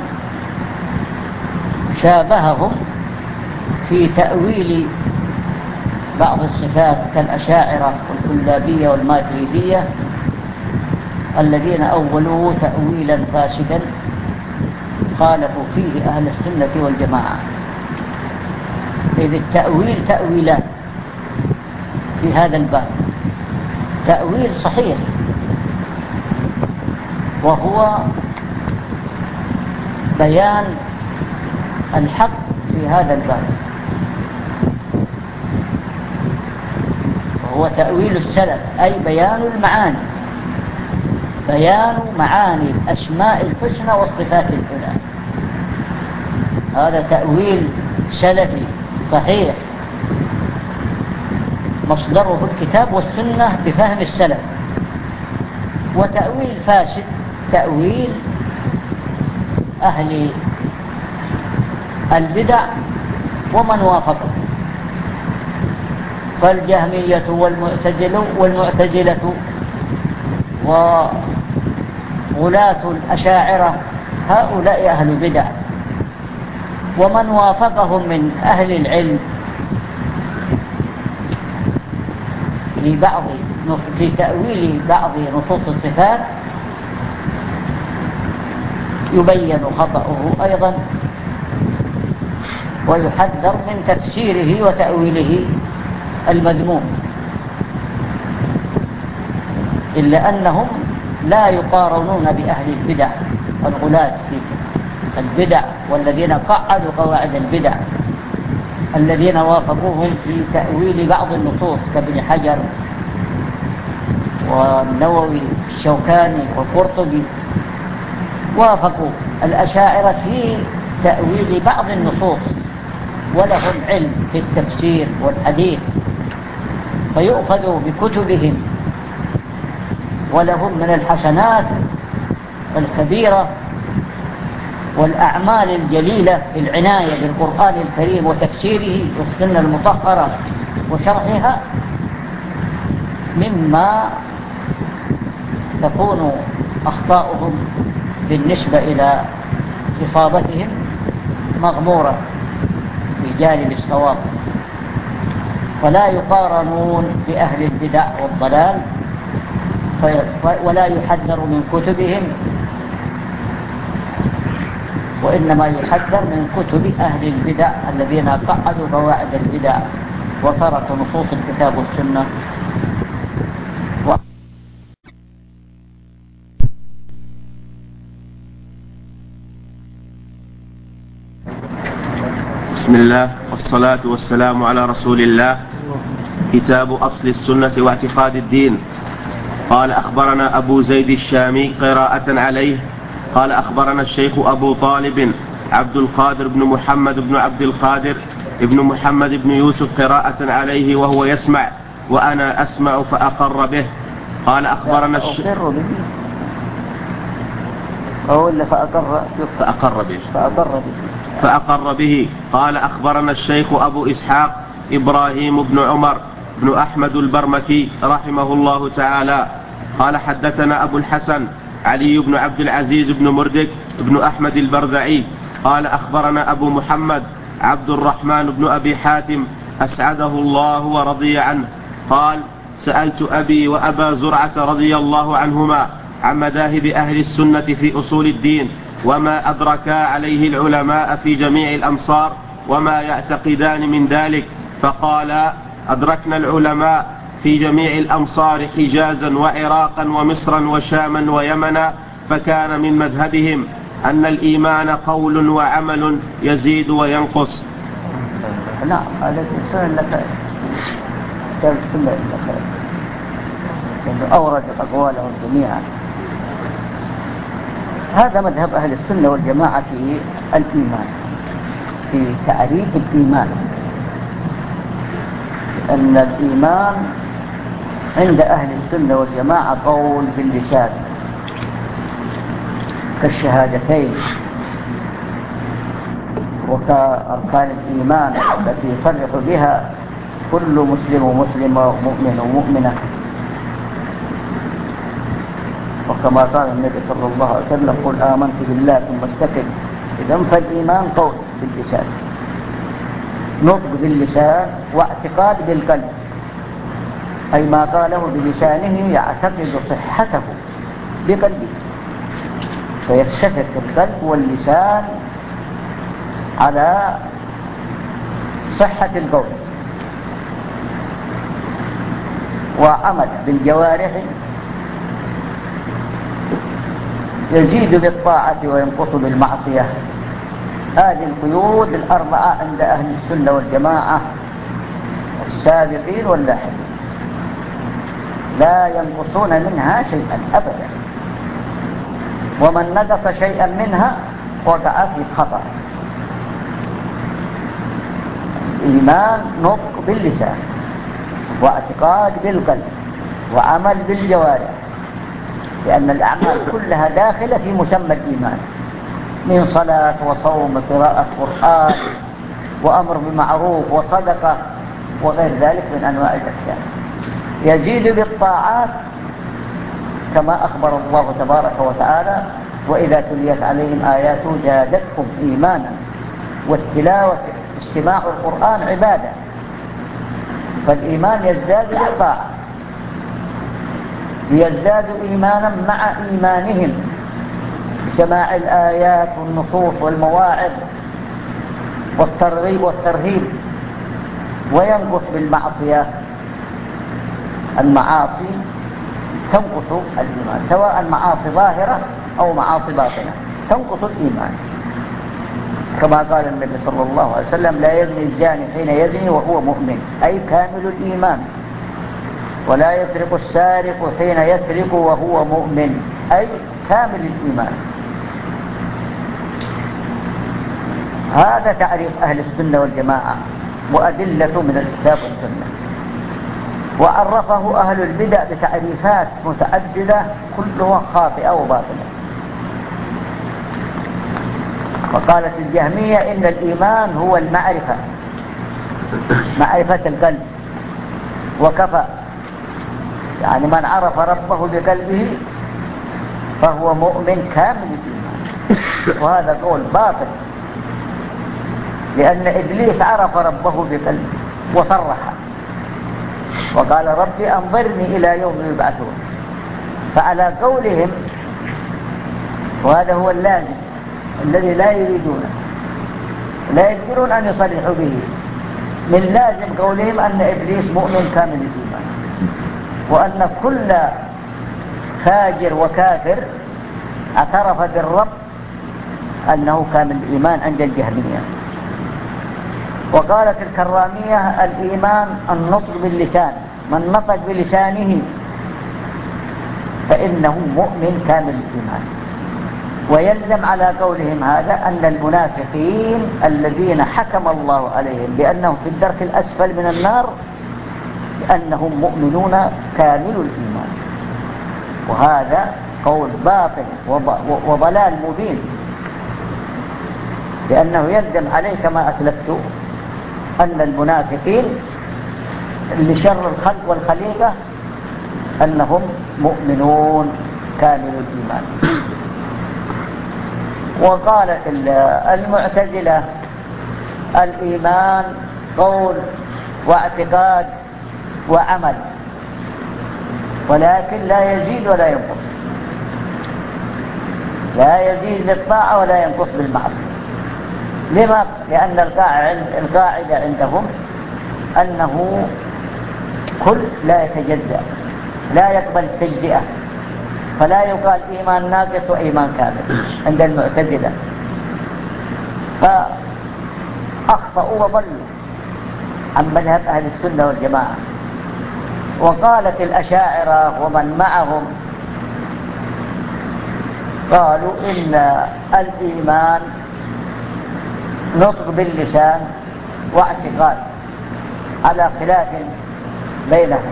شابههم في تأويل بعض الصفات كالأشاعرة والكلابية والماتريدية الذين أولوا تأويلا فاسدا خالفوا فيه أهل السنة والجماعة. إذ التأويل تأويلات في هذا الباب: تأويل صحيح وهو بيان الحق في هذا الباب، وهو تأويل السلف، أي بيان المعاني، بيان معاني الأسماء الحسنى والصفات العلى. هذا تأويل سلفي صحيح مصدره الكتاب والسنة بفهم السلف. وتأويل فاسد تأويل أهل البدع ومن وافقه، فالجهمية والمعتزلة والمعتزلة وغلاة الأشاعرة هؤلاء أهل البدع، ومن وافقهم من أهل العلم في بعض في تأويل بعض نصوص الصفات يبين خطأه أيضا، ويحذر من تفسيره وتأويله المذموم، إلا أنهم لا يقارنون بأهل البدع الغلاة في البدع والذين قعدوا قواعد البدع، الذين وافقوهم في تأويل بعض النصوص كابن حجر والنووي الشوكاني والقرطبي. وافقوا الأشاعرة في تأويل بعض النصوص، ولهم علم في التفسير والحديث، فيؤخذوا بكتبهم، ولهم من الحسنات الكبيرة والأعمال الجليلة في العناية بالقرآن الكريم وتفسيره والسنة المطهرة وشرحها، مما تكون أخطاؤهم بالنسبة إلى إصابتهم مغمورة في جانب الصواب، فلا يقارنون بأهل البدع والضلال، ولا يحذر من كتبهم، وإنما يحذر من كتب أهل البدع الذين قعدوا قواعد البدع وتركوا نصوص الكتاب والسنة. بسم الله والصلاة والسلام على رسول الله. كتاب أصل السنة واعتقاد الدين. قال أخبرنا أبو زيد الشامي قراءة عليه قال أخبرنا الشيخ أبو طالب عبد القادر بن محمد بن عبد القادر ابن محمد بن يوسف قراءة عليه وهو يسمع وأنا أسمع فأقر به. قال أخبرنا الشيخ فأقر فأقر به فأقر به فأقر به. قال أخبرنا الشيخ أبو إسحاق إبراهيم بن عمر بن أحمد البرمكي رحمه الله تعالى قال حدثنا أبو الحسن علي بن عبد العزيز بن مردك بن أحمد البرذعي قال أخبرنا أبو محمد عبد الرحمن بن أبي حاتم أسعده الله ورضي عنه قال سألت أبي وأبا زرعة رضي الله عنهما عن مذاهب أهل السنة في أصول الدين وما أدركا عليه العلماء في جميع الأمصار وما يعتقدان من ذلك، فقال أدركنا العلماء في جميع الأمصار حجازا وعراقا ومصرا وشاما ويمنا، فكان من مذهبهم أن الإيمان قول وعمل يزيد وينقص. نعم هذا السنة لك كتاب السنة لك لأنه أورد أقوالهم جميعا. هذا مذهب أهل السنة والجماعة في الإيمان، في تعريف الإيمان، أن الإيمان عند أهل السنة والجماعة قول باللسان كالشهادتين وكأركان الإيمان التي يصرح بها كل مسلم ومسلمة ومؤمن ومؤمنة، وكما قال النبي صلى الله عليه وسلم قل آمنت بالله ثم استقم. إذن فالإيمان قول باللسان، نطق باللسان واعتقاد بالقلب، أي ما قاله بلسانه يعتقد صحته بقلبه، فيتفق القلب واللسان على صحة القول، وعمل بالجوارح يزيد بالطاعة وينقص بالمعصية. هذه القيود الأربعة عند أهل السنة والجماعة السابقين واللاحقين لا ينقصون منها شيئا أبدا، ومن نقص شيئا منها وقع في خطأ. الإيمان نطق باللسان واعتقاد بالقلب وعمل بالجوارح، لأن الأعمال كلها داخلة في مسمى الإيمان، من صلاة وصوم وقراءة قرآن وأمر بالمعروف وصدقة وغير ذلك من أنواع الإحسان. يزيد بالطاعات كما أخبر الله تبارك وتعالى وإذا تليت عليهم آياته زادتهم إيمانا، والتلاوة استماع القرآن عبادة، فالإيمان يزداد بالطاعة، ليزدادوا إيمانا مع إيمانهم بسماع الآيات والنصوص والمواعظ والترغيب والترهيب. وينقص بالمعصية، المعاصي تنقص الإيمان، سواء معاصي ظاهرة أو معاصي باطنة تنقص الإيمان، كما قال النبي صلى الله عليه وسلم لا يزني الزاني حين يزني وهو مؤمن، أي كامل الإيمان، ولا يسرق السارق حين يسرق وهو مؤمن، أي كامل الإيمان. هذا تعريف أهل السنة والجماعة وأدلة من الكتاب والسنة. وعرفه أهل البدع بتعريفات متعددة كلها خاطئة وباطلة. وقالت الجهمية إن الإيمان هو المعرفة، معرفة القلب وكفى، يعني من عرف ربه بقلبه فهو مؤمن كامل الإيمان، وهذا قول باطل، لأن إبليس عرف ربه بقلبه وصرح وقال ربي أنظرني إلى يوم يبعثون، فعلى قولهم، وهذا هو اللازم الذي لا يريدونه لا يقدرون أن يصرحوا به، من لازم قولهم أن إبليس مؤمن كامل الإيمان، وأن كل فاجر وكافر اعترف بالرب أنه كامل الإيمان عند الجهمية. وقالت الكرامية الإيمان النطق باللسان، من نطق بلسانه فإنه مؤمن كامل الإيمان. ويلزم على قولهم هذا أن المنافقين الذين حكم الله عليهم بأنهم في الدرك الأسفل من النار بأنهم مؤمنون كامل الإيمان، وهذا قول باطل وضلال مبين، لأنه يلزم عليه كما أسلفت أن المنافقين لشر الخلق والخليقة أنهم مؤمنون كامل الإيمان. وقالت المعتزلة الإيمان قول واعتقاد وعمل، ولكن لا يزيد ولا ينقص، لا يزيد بالطاعة ولا ينقص بالمعصية. لما؟ لأن القاعدة عندهم أنه كل لا يتجزأ، لا يقبل التجزئة، فلا يقال إيمان ناقص وإيمان كامل عند المعتزلة، فأخطأوا وضلوا عن مذهب أهل السنة والجماعة. وقالت الأشاعرة ومن معهم قالوا إن الإيمان نطق باللسان واعتقاد على خلاف بينهم،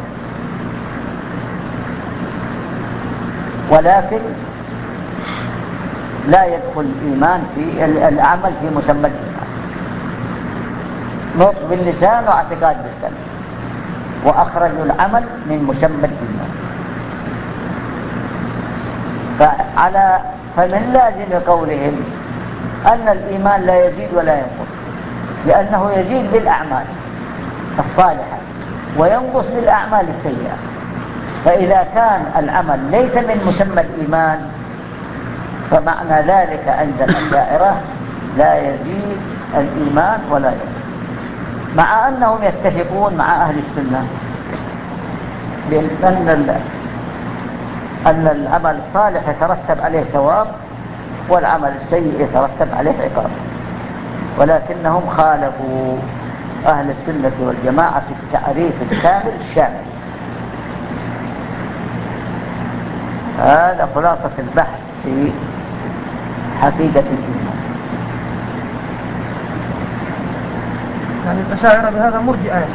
ولكن لا يدخل الإيمان في العمل في مسمى الإيمان، نطق باللسان واعتقاد بالقلب، وأخرجوا العمل من مسمى الإيمان. فعلى فمن لازم قولهم أن الإيمان لا يزيد ولا ينقص، لأنه يزيد بالأعمال الصالحة وينقص بالأعمال السيئة. فإذا كان العمل ليس من مسمى الإيمان فمعنى ذلك عند الأشاعرة لا يزيد الإيمان ولا ينقص، مع أنهم يتفقون مع أهل السنة بأن أن العمل الصالح يترتب عليه ثواب والعمل السيء يترتب عليه عقاب، ولكنهم خالفوا أهل السنة والجماعة في التعريف الكامل الشامل. هذا خلاصة البحث في حقيقة الإيمان. يعني الأشاعرة بهذا مرجئة.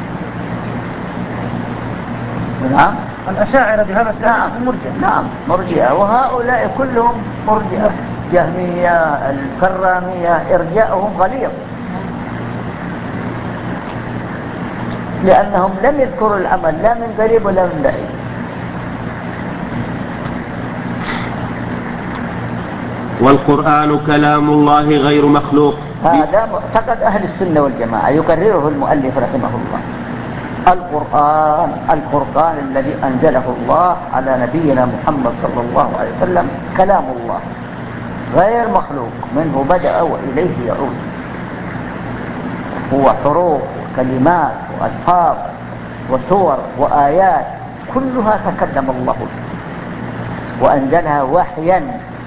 نعم، الأشاعرة بهذا نعم مرجئة، نعم مرجئة، وهؤلاء كلهم مرجئة، جهمية الكرامية إرجاؤهم غليظ، لأنهم لم يذكروا العمل لا من قريب ولا من بعيد. والقرآن كلام الله غير مخلوق. هذا معتقد أهل السنة والجماعة يكرره المؤلف رحمه الله. القرآن الفرقان الذي أنزله الله على نبينا محمد صلى الله عليه وسلم كلام الله غير مخلوق، منه بدأ وإليه يعود، هو حروف وكلمات وألفاظ وسور وآيات كلها تكلم الله وأنزلها وحيا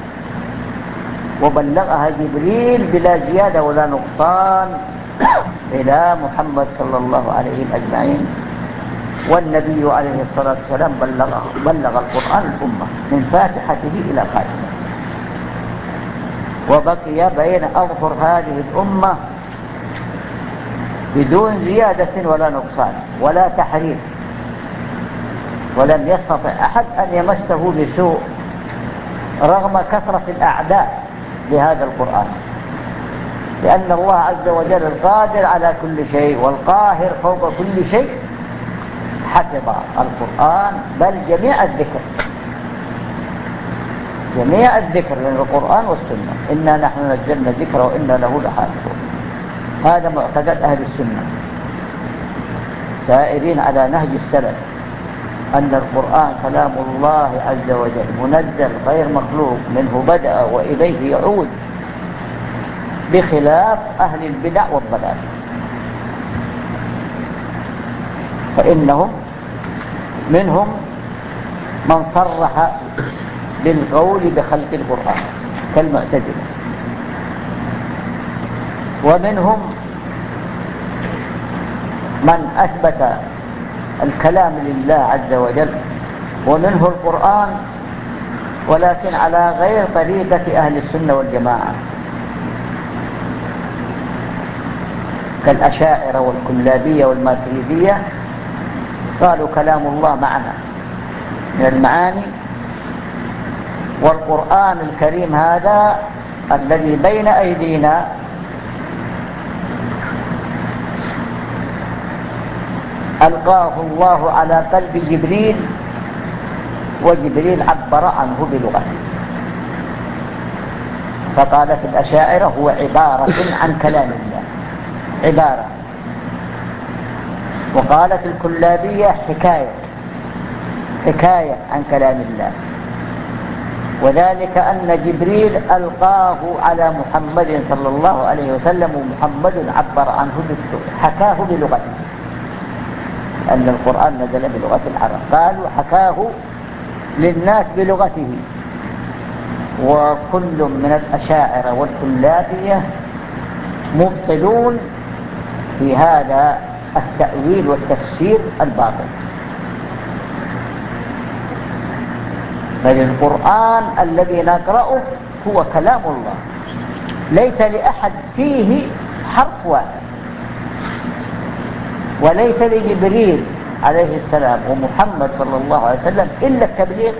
وبلغها جبريل بلا زيادة ولا نقصان إلى محمد صلى الله عليه أجمعين. والنبي عليه الصلاة والسلام بلغ, بلغ القرآن الأمة من فاتحته إلى خاتمه، وبقي بين أظهر هذه الأمة بدون زيادة ولا نقصان ولا تحريف، ولم يستطع أحد أن يمسه بسوء رغم كثرة الأعداء لهذا القرآن، لأن الله عز وجل القادر على كل شيء والقاهر فوق كل شيء حفظ القرآن، بل جميع الذكر جميع الذكر من القرآن والسنة، إنا نحن نزلنا الذكر وإنا له لحافظون. هذا معتقد أهل السنة سائرين على نهج السلف، أن القرآن كلام الله عز وجل منزل غير مخلوق، منه بدأ وإليه يعود، بخلاف أهل البدع والضلال، فإنهم منهم من صرح بالقول بخلق القرآن كالمعتزلة، ومنهم من أثبت الكلام لله عز وجل ومنه القرآن، ولكن على غير طريقة أهل السنة والجماعة، كالأشاعرة والكلابية والماتريدية. قالوا كلام الله معنا من المعاني، والقرآن الكريم هذا الذي بين أيدينا ألقاه الله على قلب جبريل، وجبريل عبر عنه بلغته. فقالت الأشاعرة هو عبارة عن كلام الله، عبارة. وقالت الكلابية حكاية حكاية عن كلام الله، وذلك أن جبريل ألقاه على محمد صلى الله عليه وسلم، ومحمد عبر عنه حكاه بلغته، أن القرآن نزل بلغة العرب. قالوا حكاه للناس بلغته. وكل من الأشاعرة والكلابية مبطلون في هذا التأويل والتفسير الباطل. بل القرآن الذي نقرأه هو كلام الله، ليس لأحد فيه حرف واحد، وليس لجبريل عليه السلام ومحمد صلى الله عليه وسلم إلا التبليغ.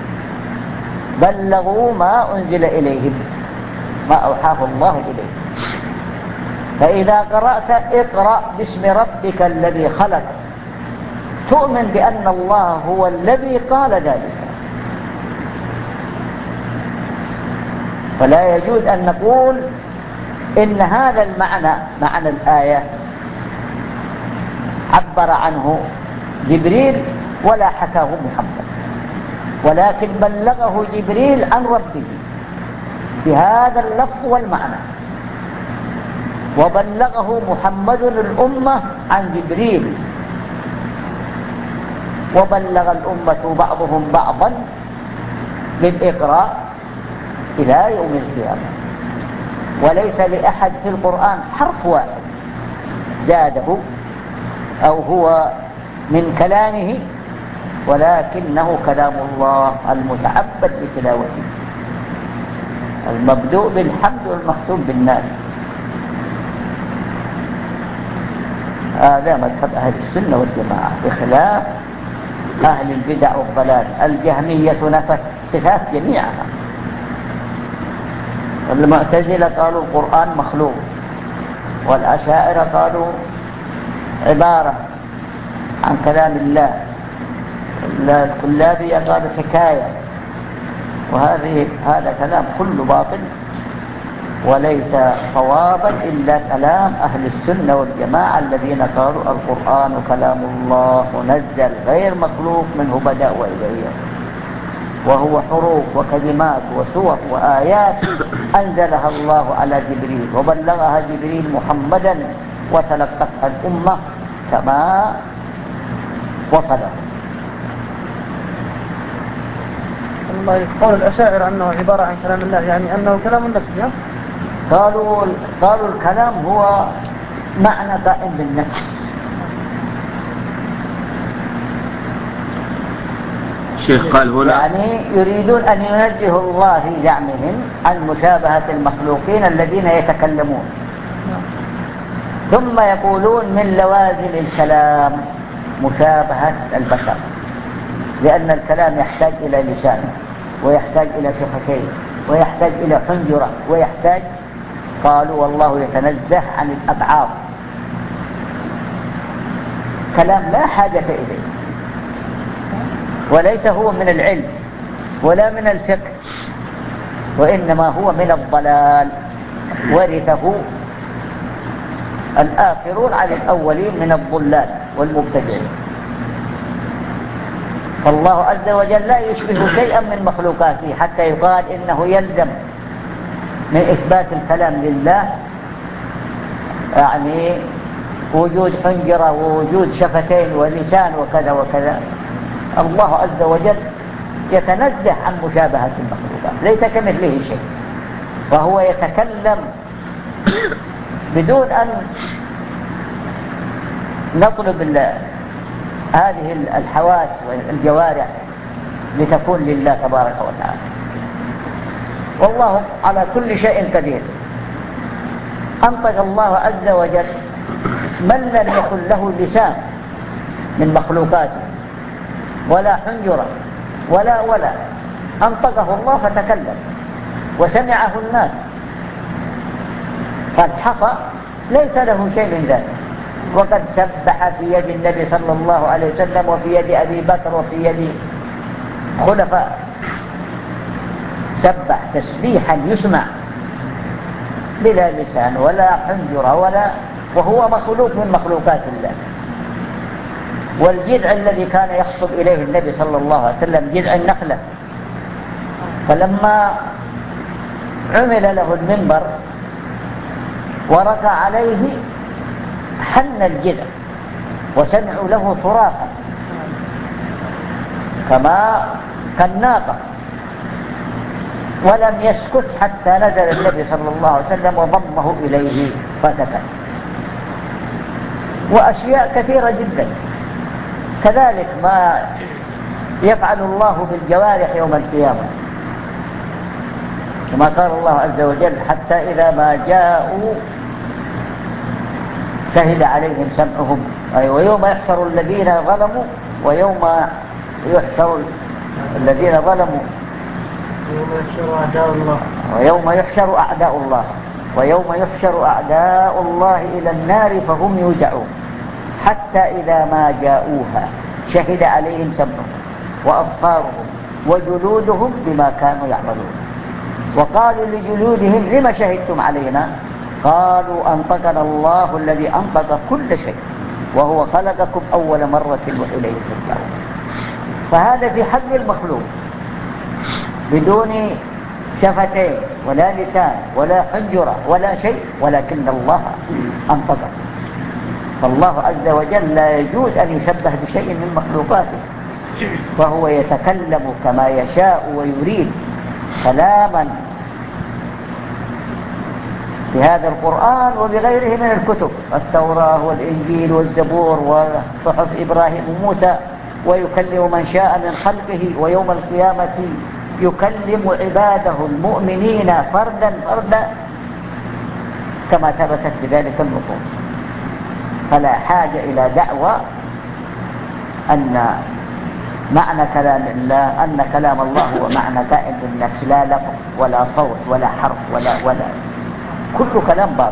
بلغوا ما أنزل إليهم، ما أوحاه الله إليه. فإذا قرأت اقرأ باسم ربك الذي خلق، تؤمن بأن الله هو الذي قال ذلك. فلا يجوز أن نقول إن هذا المعنى، معنى الآية، عبر عنه جبريل ولا حكاه محمد، ولكن بلغه جبريل عن ربه بهذا اللفظ والمعنى، وبلغه محمد الأمة عن جبريل، وبلغ الأمة بعضهم بعضا بالإقراء إلى يوم القيامة. وليس لأحد في القرآن حرف واحد زاده أو هو من كلامه، ولكنه كلام الله المتعبد بتلاوته، المبدوء بالحمد والمختوم بالناس. هذا مذهب أهل السنة والجماعة، بخلاف أهل البدع والضلال. الجهمية نفت صفات جميعها، المعتزلة قالوا القرآن مخلوق، والأشاعرة قالوا عبارة عن كلام الله، الكلابية قالوا حكاية. وهذه هذا كلام كله باطل، وليس صوابا إلا كلام أهل السنة والجماعة الذين قالوا القرآن كلام الله منزل غير مخلوق، منه بدأ وإليه، وهو حروف وكلمات وسور وآيات أنزلها الله على جبريل، وبلغها جبريل محمدا، وتلقتها الأمة كما وصله. قول الأشاعرة أنه عبارة عن كلام الله، يعني أنه كلام النفس. قالوا قالوا الكلام هو معنى قائم بالنفس. الشيخ قال هنا يعني يريدون أن ينزهوا الله في زعمهم عن مشابهة المخلوقين الذين يتكلمون، ثم يقولون من لوازم الكلام مشابهة البشر، لأن الكلام يحتاج إلى لسان، ويحتاج إلى شفتين، ويحتاج إلى حنجرة، ويحتاج. قالوا والله يتنزه عن الأبعاد، كلام لا حاجة إليه، وليس هو من العلم ولا من الفقه، وإنما هو من الضلال، ورثه الآخرون على الأولين من الضلال والمبتدعين. فالله عز وجل لا يشبه شيئا من مخلوقاته حتى يقال إنه يلزم من إثبات الكلام لله يعني وجود حنجرة ووجود شفتين ولسان وكذا وكذا. الله عز وجل يتنزه عن مشابهة المخلوقات، ليس كمثله شيء، وهو يتكلم بدون أن نطلب هذه الحواس والجوارح لتكون لله تبارك وتعالى. والله على كل شيء قدير. أنطق الله عز وجل من لم يكن له لسان من مخلوقاته ولا حنجرة ولا ولا أنطقه الله فتكلم وسمعه الناس، فالحصى ليس له شيء من ذلك. وقد سبح في يد النبي صلى الله عليه وسلم وفي يد أبي بكر وفي يد خلفاء، سبح تسبيحا يسمع بلا لسان ولا حنجرة ولا، وهو مخلوق من مخلوقات الله. والجذع الذي كان يخطب إليه النبي صلى الله عليه وسلم جذع النخلة، فلما عمل له المنبر ورقى عليه حن الجذع وسمعوا له صراخا كما كالناقة، ولم يسكت حتى نزل النبي صلى الله عليه وسلم وضمه إليه فسكت. وأشياء كثيرة جدا كذلك ما يفعل الله بالجوارح يوم القيامة، كما قال الله عز وجل: حتى إذا ما جاءوا شهد عليهم سمعهم، أي ويوم يحشر الذين ظلموا ويوم يحشر الذين ظلموا يوم يحشر أعداء الله ويوم يحشر أعداء الله ويوم يحشر أعداء الله إلى النار فهم يوزعون حتى إذا ما جاءوها شهد عليهم سمعهم وأبصارهم وجلودهم بما كانوا يعملون. وقالوا لجلودهم: لما شهدتم علينا؟ قالوا: أنطقنا الله الذي أنطق كل شيء وهو خلقكم أول مرة وإليه ترجعون. فهذا في حق المخلوق بدون شفتين ولا لسان ولا حنجرة ولا شيء، ولكن الله أنطقه. فالله عز وجل لا يجوز أن يشبه بشيء من مخلوقاته، فهو يتكلم كما يشاء ويريد كلاما في هذا القرآن وبغيره من الكتب، التوراة والإنجيل والزبور وصحف إبراهيم وموسى، ويكلم من شاء من خلقه، ويوم القيامة يكلم عباده المؤمنين فردا فردا كما ثبتت بذلك النصوص. فلا حاجة إلى دعوى أن معنى كلام الله أن كلام الله هو معنى كائن بالنفس، لا لفظ ولا صوت ولا حرف ولا ولا كل كلام باطل.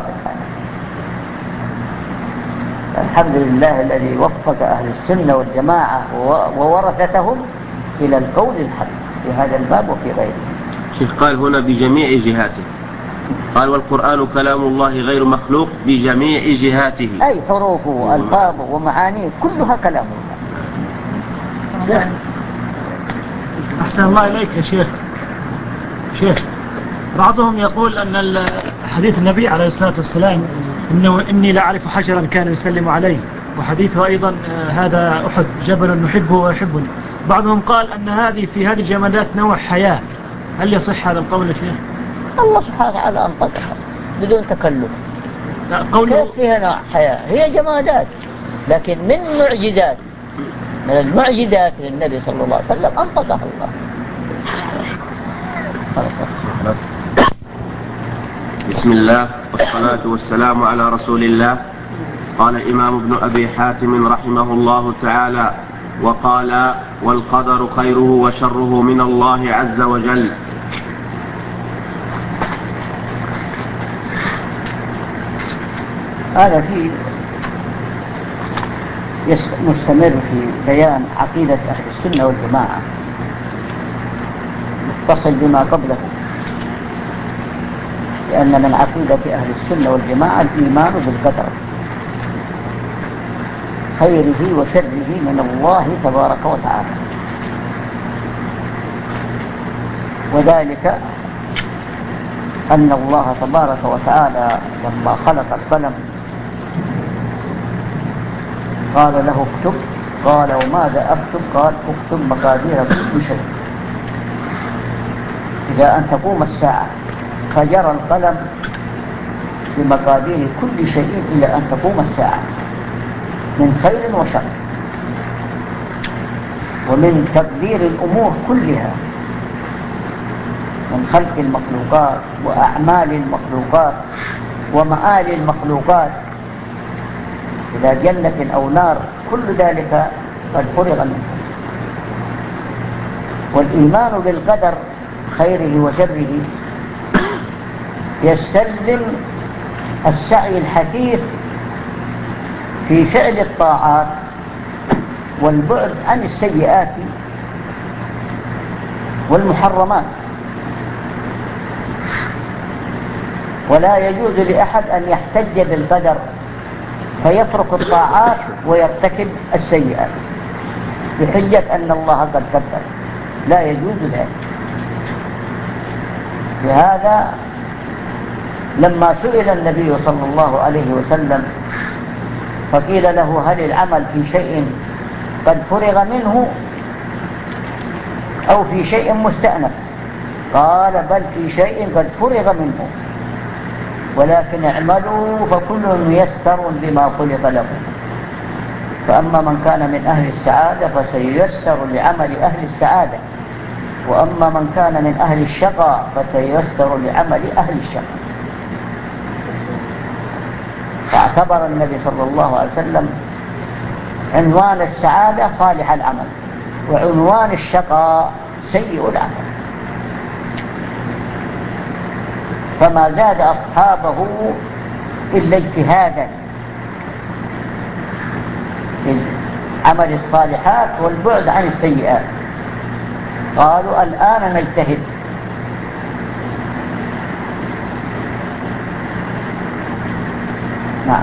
الحمد لله الذي وفق أهل السنة والجماعة وورثتهم إلى القول الحق في هذا الباب وفي غيره. شيخ قال هنا بجميع جهاته، قال: والقرآن كلام الله غير مخلوق بجميع جهاته، أي حروفه وألفاظه ومعانيه كلها كلام الله. أحسن الله إليك يا شيخ. شيخ بعضهم يقول أن حديث النبي عليه الصلاة والسلام إنه إني لا أعرف حجرا كان يسلم عليه، وحديثه أيضا هذا أحد جبل نحبه ويحبني. بعضهم قال أن هذه في هذه الجمادات نوع حياة، هل يصح هذا القول يا شيخ؟ الله سبحانه وتعالى أنطقها بدون تكلف. لا قوله كيف فيها نوع حياة؟ هي جمادات، لكن من معجزات من المعجزات للنبي صلى الله عليه وسلم أنطقها الله. بسم الله والصلاة والسلام على رسول الله. قال الإمام ابن أبي حاتم رحمه الله تعالى: وقال: والقدر خيره وشره من الله عز وجل. هذا في مستمر في بيان عقيدة أهل السنة والجماعة، متصل بما قبله، لأن من عقيدة أهل السنة والجماعة الإيمان بالقدر خيره وشره من الله تبارك وتعالى. وذلك أن الله تبارك وتعالى لما خلق القلم قال له اكتب، قال: وماذا أكتب؟ قال: اكتب مقادير كل شيء إلى أن تقوم الساعة. فجرى القلم بمقادير كل شيء إلى أن تقوم الساعة. من خير وشر، ومن تقدير الأمور كلها، من خلق المخلوقات وأعمال المخلوقات ومآل المخلوقات إلى جنة أو نار، كل ذلك قد فرغ منه. والإيمان بالقدر خيره وشره يستلزم السعي الحثيث في فعل الطاعات والبعد عن السيئات والمحرمات. ولا يجوز لأحد أن يحتج بالقدر فيترك الطاعات ويرتكب السيئات بحجة أن الله قد قدر، لا يجوز ذلك. لهذا لما سئل النبي صلى الله عليه وسلم فقيل له: هل العمل في شيء قد فرغ منه أو في شيء مستأنف؟ قال: بل في شيء قد فرغ منه، ولكن اعملوا فكل ميسر لما خلق له. فأما من كان من أهل السعادة فسييسر لعمل أهل السعادة، وأما من كان من أهل الشقاء فسييسر لعمل أهل الشقاء. فاعتبر النبي صلى الله عليه وسلم عنوان السعادة صالح العمل، وعنوان الشقاء سيء العمل. فما زاد أصحابه إلا اجتهادا في عمل الصالحات والبعد عن السيئات. قالوا: الآن نجتهد. نعم.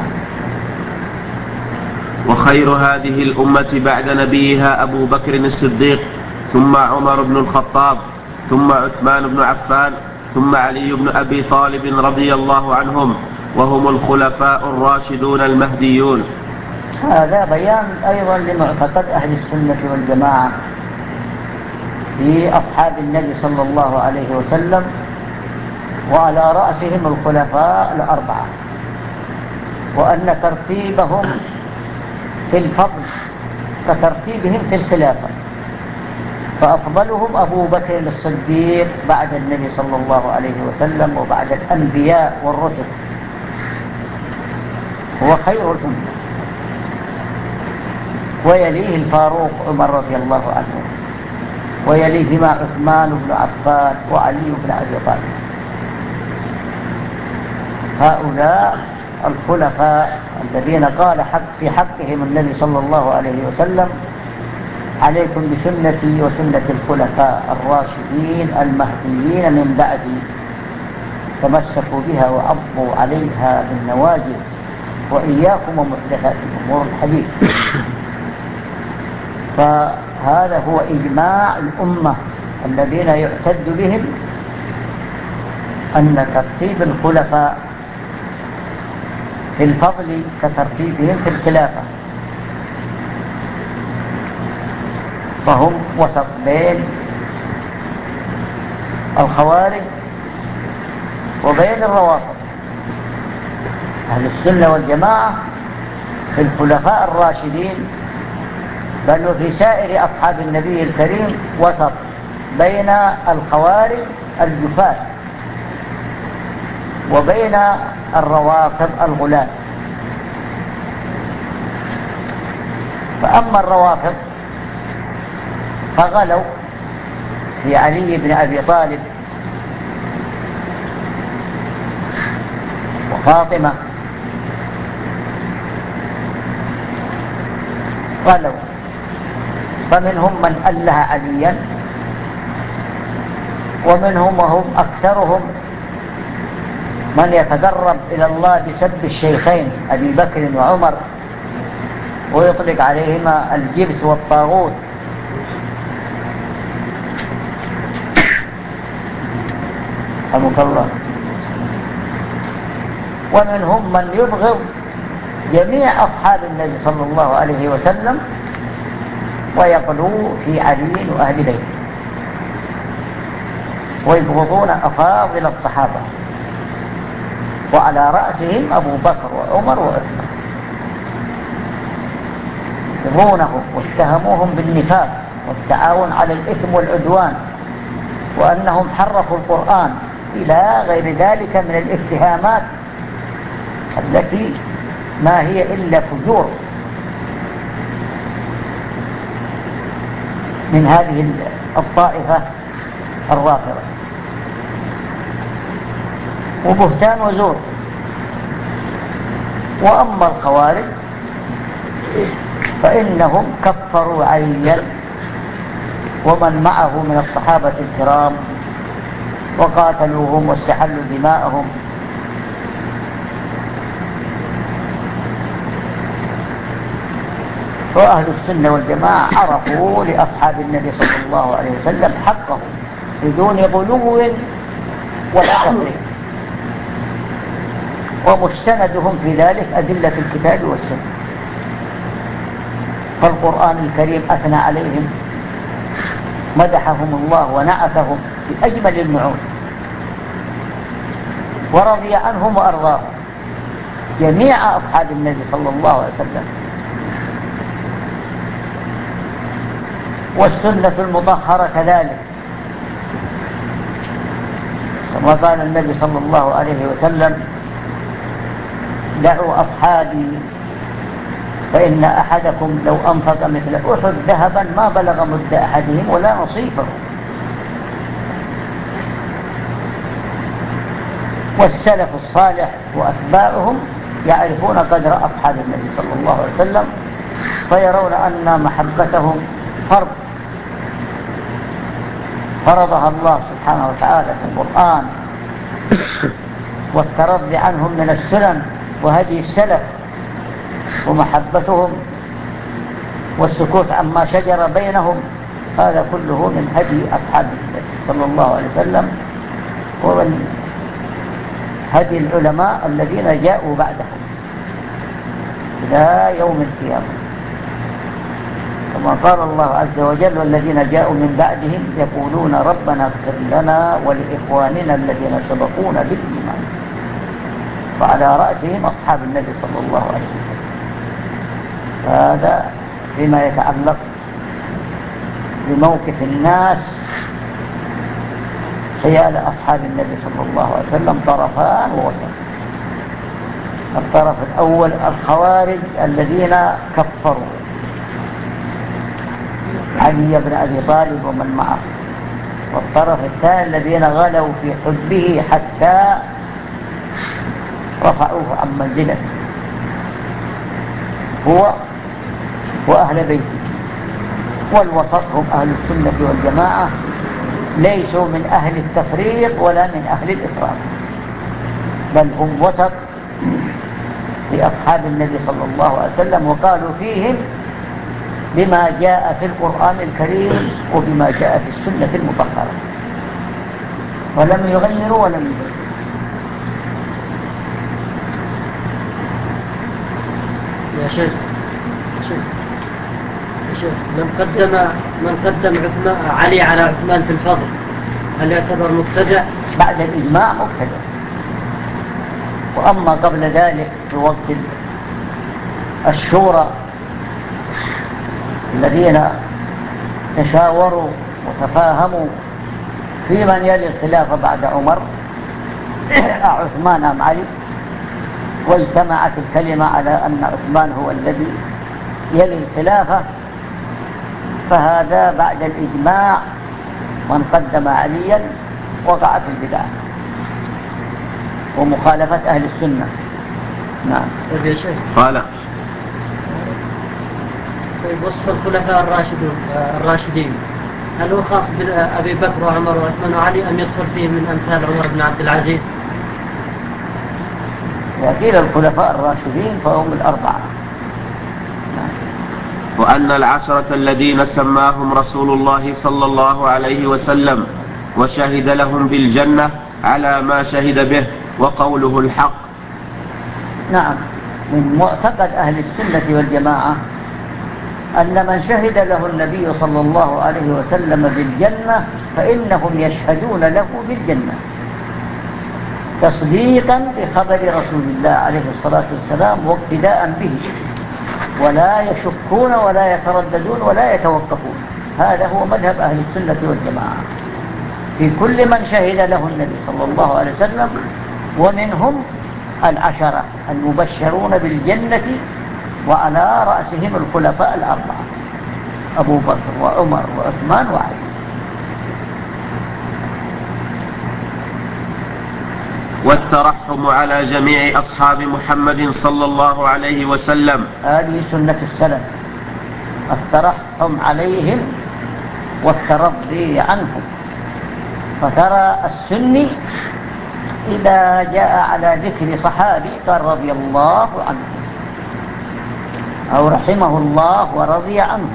وخير هذه الأمة بعد نبيها أبو بكر الصديق، ثم عمر بن الخطاب، ثم عثمان بن عفان، ثم علي بن أبي طالب رضي الله عنهم، وهم الخلفاء الراشدون المهديون. هذا بيان أيضا لمعتقد أهل السنة والجماعة في أصحاب النبي صلى الله عليه وسلم، وعلى رأسهم الخلفاء الأربعة، وأن ترتيبهم في الفضل كترتيبهم في الخلافة، فأفضلهم أبو بكر الصديق بعد النبي صلى الله عليه وسلم وبعد الأنبياء والرسل، هو خير الأمة، ويليه الفاروق عمر رضي الله عنه، ويليهما عثمان بن عفان وعلي بن أبي طالب. هؤلاء الخلفاء الذين قال حق في حقهم النبي صلى الله عليه وسلم: عليكم بسنتي وسنة الخلفاء الراشدين المهديين من بعدي، تمسكوا بها وعضوا عليها بالنواجذ، وإياكم ومحدثات الأمور الحديث. فهذا هو إجماع الأمة الذين يعتد بهم أن ترتيب الخلفاء في الفضل كترتيبهم في الخلافة، فهم وسط بين الخوارج وبين الروافض. أهل السنة والجماعة في الخلفاء الراشدين بل وفي سائر أصحاب النبي الكريم وسط بين الخوارج الجفاة وبين الروافض الغلاة. فأما الروافض فغلوا في علي بن أبي طالب وفاطمة، غلوا، فمنهم من أله عليا، ومنهم وهم أكثرهم من يتقرب إلى الله بسب الشيخين أبي بكر وعمر، ويطلق عليهما الجبت والطاغوت. رحمك الله. ومنهم من يبغض جميع أصحاب النبي صلى الله عليه وسلم ويقلو في علي وأهل بيته، ويبغضون أفاضل الصحابة، وعلى رأسهم أبو بكر وعمر وعثمان. يناقضونهم واتهموهم بالنفاق والتعاون على الإثم والعدوان وأنهم حرفوا القرآن إلى غير ذلك من الاتهامات التي ما هي إلا فجور من هذه الطائفة الرافضة وبهتان وزور. وأما الخوارج فإنهم كفروا عليا ومن معه من الصحابة الكرام وقاتلوهم واستحلوا دماءهم. وأهل السنة والجماعة عرفوا لأصحاب النبي صلى الله عليه وسلم حقه بدون غلو ولا تفريط، ومستندهم في ذلك أدلة الكتاب والسنة. فالقرآن الكريم أثنى عليهم، مدحهم الله ونعتهم بأجمل النعوت، ورضي عنهم وأرضاهم جميع أصحاب النبي صلى الله عليه وسلم. والسنة المطهرة كذلك، كما قال النبي صلى الله عليه وسلم: دعوا أصحابي فإن أحدكم لو أنفق مثل أحد ذهبا ما بلغ مد أحدهم ولا نصيفه. والسلف الصالح وأتباعهم يعرفون قدر أصحاب النبي صلى الله عليه وسلم، فيرون أن محبتهم فرض فرضها الله سبحانه وتعالى في القرآن، والترضي عنهم من السنن وهدي السلف، ومحبتهم والسكوت عما شجر بينهم، هذا كله من هدي أصحاب النبي صلى الله عليه وسلم ومن هدي العلماء الذين جاءوا بعدهم إلى يوم القيامة. كما قال الله عز وجل: والذين جاءوا من بعدهم يقولون ربنا اغفر لنا ولإخواننا الذين سبقونا بالإيمان، وعلى رأسهم أصحاب النبي صلى الله عليه وسلم. هذا فيما يتعلق بموقف الناس حيال أصحاب النبي صلى الله عليه وسلم طرفان ووسط. الطرف الأول الخوارج الذين كفروا علي بن أبي طالب ومن معه، والطرف الثاني الذين غلوا في حبه حتى رفعوه عن منزلته هو وأهل بيته. والوسط هم أهل السنة والجماعة، ليسوا من أهل التفريق ولا من أهل الإفراط، بل هم وسط في أصحاب النبي صلى الله عليه وسلم، وقالوا فيهم بما جاء في القرآن الكريم وبما جاء في السنة المطهرة، ولم يغيروا ولم يغيروا. يا شيخ شيخ شيخ من قدم من قدم عثمان علي على عثمان في الفضل هل يعتبر مبتدع؟ بعد الإجماع مبتدع. وأما قبل ذلك في وقت الشورى الذين تشاوروا وتفاهموا في من يلي الخلافة بعد عمر عثمان أم علي، واجتمعت الكلمة على أن عثمان هو الذي يلي الخلافة، فهذا بعد الإجماع من قدم عليا وقع في البدعة ومخالفة أهل السنة. نعم. قال طيب، وصف الخلفاء الراشدين الراشدين هل هو خاص بأبي بكر وعمر وعثمان وعلي أم يدخل فيه من أمثال عمر بن عبد العزيز؟ وقيل الخلفاء الراشدين فهم الأربعة. وأن العشرة الذين سماهم رسول الله صلى الله عليه وسلم وشهد لهم بالجنة على ما شهد به وقوله الحق. نعم، من معتقد أهل السنة والجماعة أن من شهد له النبي صلى الله عليه وسلم بالجنة فإنهم يشهدون له بالجنة تصديقا بخبر رسول الله عليه الصلاة والسلام واقتداء به، ولا يشكون ولا يترددون ولا يتوقفون. هذا هو مذهب أهل السنة والجماعة في كل من شهد له النبي صلى الله عليه وسلم، ومنهم العشرة المبشرون بالجنة وعلى رأسهم الخلفاء الأربعة أبو بكر وعمر وعثمان وعلي. والترحم على جميع أصحاب محمد صلى الله عليه وسلم. هذه سنة السلف، الترحم عليهم والترضي عنهم. فترى السني إذا جاء على ذكر صحابي قال رضي الله عنه أو رحمه الله ورضي عنه.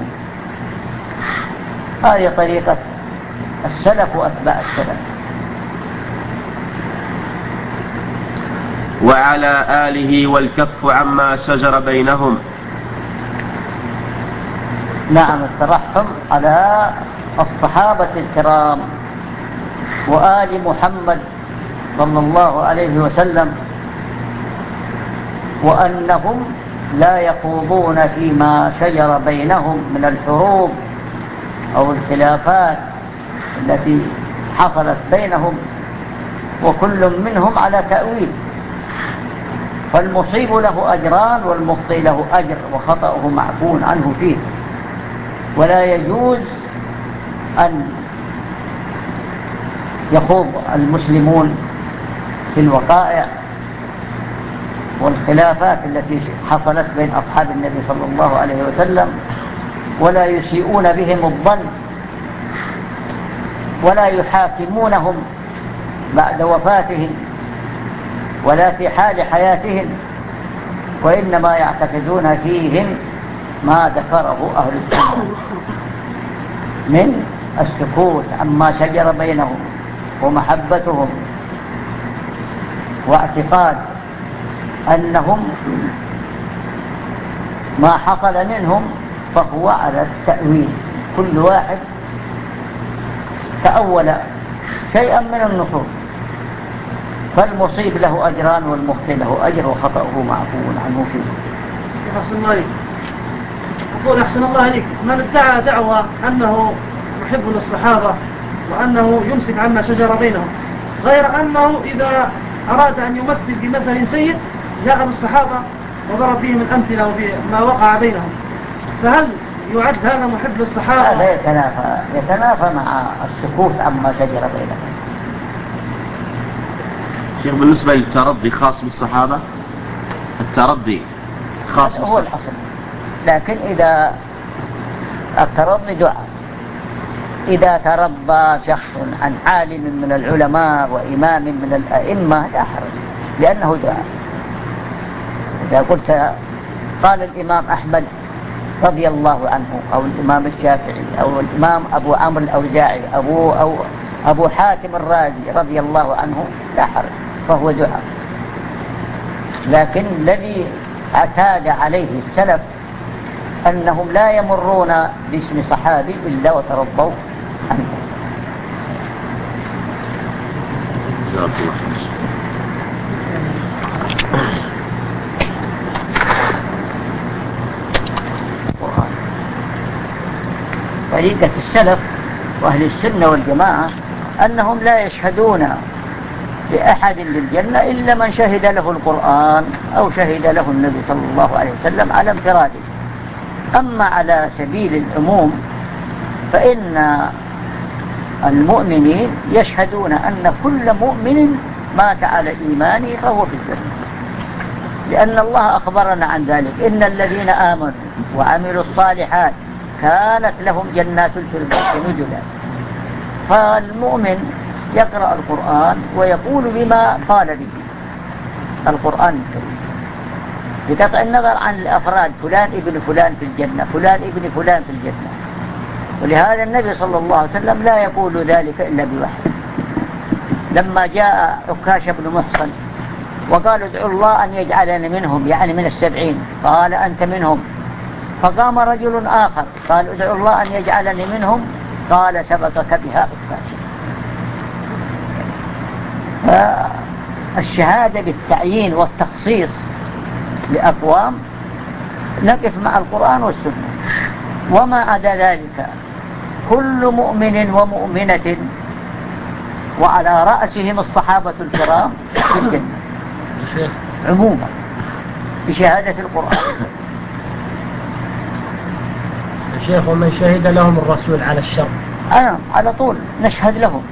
هذه طريقة السلف وأتباع السلف. وعلى آله والكف عما شجر بينهم. نعم، الترحم على الصحابة الكرام وآل محمد صلى الله عليه وسلم، وأنهم لا يخوضون فيما شجر بينهم من الحروب أو الخلافات التي حصلت بينهم، وكل منهم على تأويل، فالمصيب له أجران والمخطئ له أجر وخطأه معفو عنه فيه. ولا يجوز أن يخوض المسلمون في الوقائع والخلافات التي حصلت بين أصحاب النبي صلى الله عليه وسلم، ولا يسيئون بهم الظن ولا يحاكمونهم بعد وفاتهم ولا في حال حياتهم، وإنما يعتقدون فيهم ما ذكره أهل السنة من السكوت عما شجر بينهم ومحبتهم واعتقاد أنهم ما حصل منهم فهو على التأويل. كل واحد تأول شيئا من النصوص، فالمصيب له أجران والمخطئ له أجر وخطأه معفو عنه فيه. أحسن الله عليك. أقول أحسن الله عليك، من ادعى دعوة أنه محب للصحابة وأنه يمسك عما شجر بينهم، غير أنه إذا أراد أن يمثل بمثل سيء جاء بالصحابة وضرب فيهم الأمثلة وما وقع بينهم، فهل يعد هذا محب للصحابة؟ هذا يتنافى يتنافى مع السكوت عما شجر بينهم. شيخ، بالنسبة للترضي خاص بالصحابة؟ الترضي خاص بالصحابة هو الأصل، لكن إذا الترضي دعاء، إذا ترضى شخص عن عالم من العلماء وإمام من الأئمة لا حرج، لأنه دعاء. إذا قلت قال الإمام أحمد رضي الله عنه أو الإمام الشافعي أو الإمام أبو عمرو الأوزاعي أبو, أو أبو حاتم الرازي رضي الله عنه لا حرج، فهو دعاء. لكن الذي اعتاد عليه السلف أنهم لا يمرون باسم صحابي إلا وترضوا عنه. جزاك الله خير. طريقة السلف وأهل السنة والجماعة أنهم لا يشهدون لأحد للجنة إلا من شهد له القرآن أو شهد له النبي صلى الله عليه وسلم على انفراده. أما على سبيل العموم فإن المؤمنين يشهدون أن كل مؤمن مات على إيمانه فهو في الجنة، لأن الله أخبرنا عن ذلك: إن الذين آمنوا وعملوا الصالحات كانت لهم جنات الفردوس نزلا. فالمؤمن يقرأ القرآن ويقول بما قال به القرآن الكريم، بقطع النظر عن الأفراد، فلان ابن فلان في الجنة، فلان ابن فلان في الجنة. ولهذا النبي صلى الله عليه وسلم لا يقول ذلك إلا بوحي. لما جاء عكاشة بن محصن وقال: ادعوا الله أن يجعلني منهم، يعني من السبعين، قال: أنت منهم. فقام رجل آخر قال: ادعوا الله أن يجعلني منهم، قال: سبقك بها عكاشة. فالشهادة بالتعيين والتخصيص لأقوام نقف مع القرآن والسنة. وما عدا ذلك كل مؤمن ومؤمنة وعلى رأسهم الصحابة الكرام في الجنة عموما بشهادة القرآن. يا شيخ ومن شهد لهم الرسول على الشر؟ أنا على طول نشهد لهم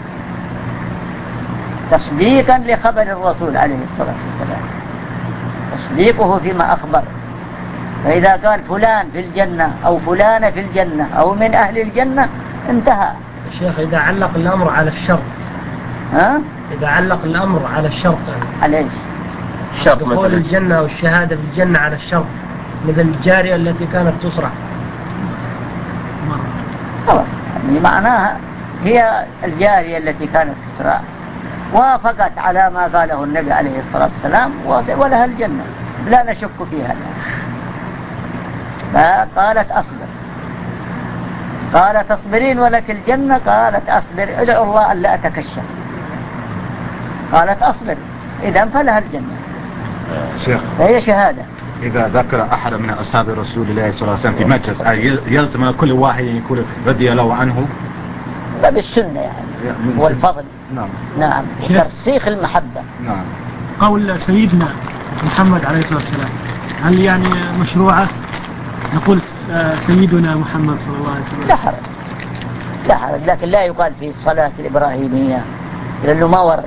تصديقا لخبر الرسول عليه الصلاة والسلام، تصديقه فيما أخبر. فإذا قال فلان في الجنة أو فلانة في الجنة أو من أهل الجنة انتهى. يا شيخ إذا علق الأمر على الشر، ها؟ إذا علق الأمر على الشرط على إيش؟ الشرط دخول مثلا الجنة والشهادة في الجنة على الشرط، مثل الجارية التي كانت تصرع. خلاص يعني معناها هي الجارية التي كانت تسرع وافقت على ما قاله النبي عليه الصلاة والسلام ولها الجنة لا نشك فيها. فقالت أصبر، قالت أصبرين ولك الجنة، قالت أصبر ادعو الله ألا أتكشف، قالت أصبر إذن فلها الجنة. شيخ فهي شهادة. إذا ذكر أحد من أصحاب رسول الله صلى الله عليه وسلم في مجلس يلزم كل واحد يقول رضي الله عنه بالسنة يعني والفضل. نعم نعم وترسيخ المحبة. نعم. قول سيدنا محمد عليه الصلاة والسلام هل يعني مشروعة نقول سيدنا محمد صلى الله عليه وسلم؟ لا حرج لا حرج، لكن لا يقال في الصلاة الإبراهيمية لأنه ما ورد،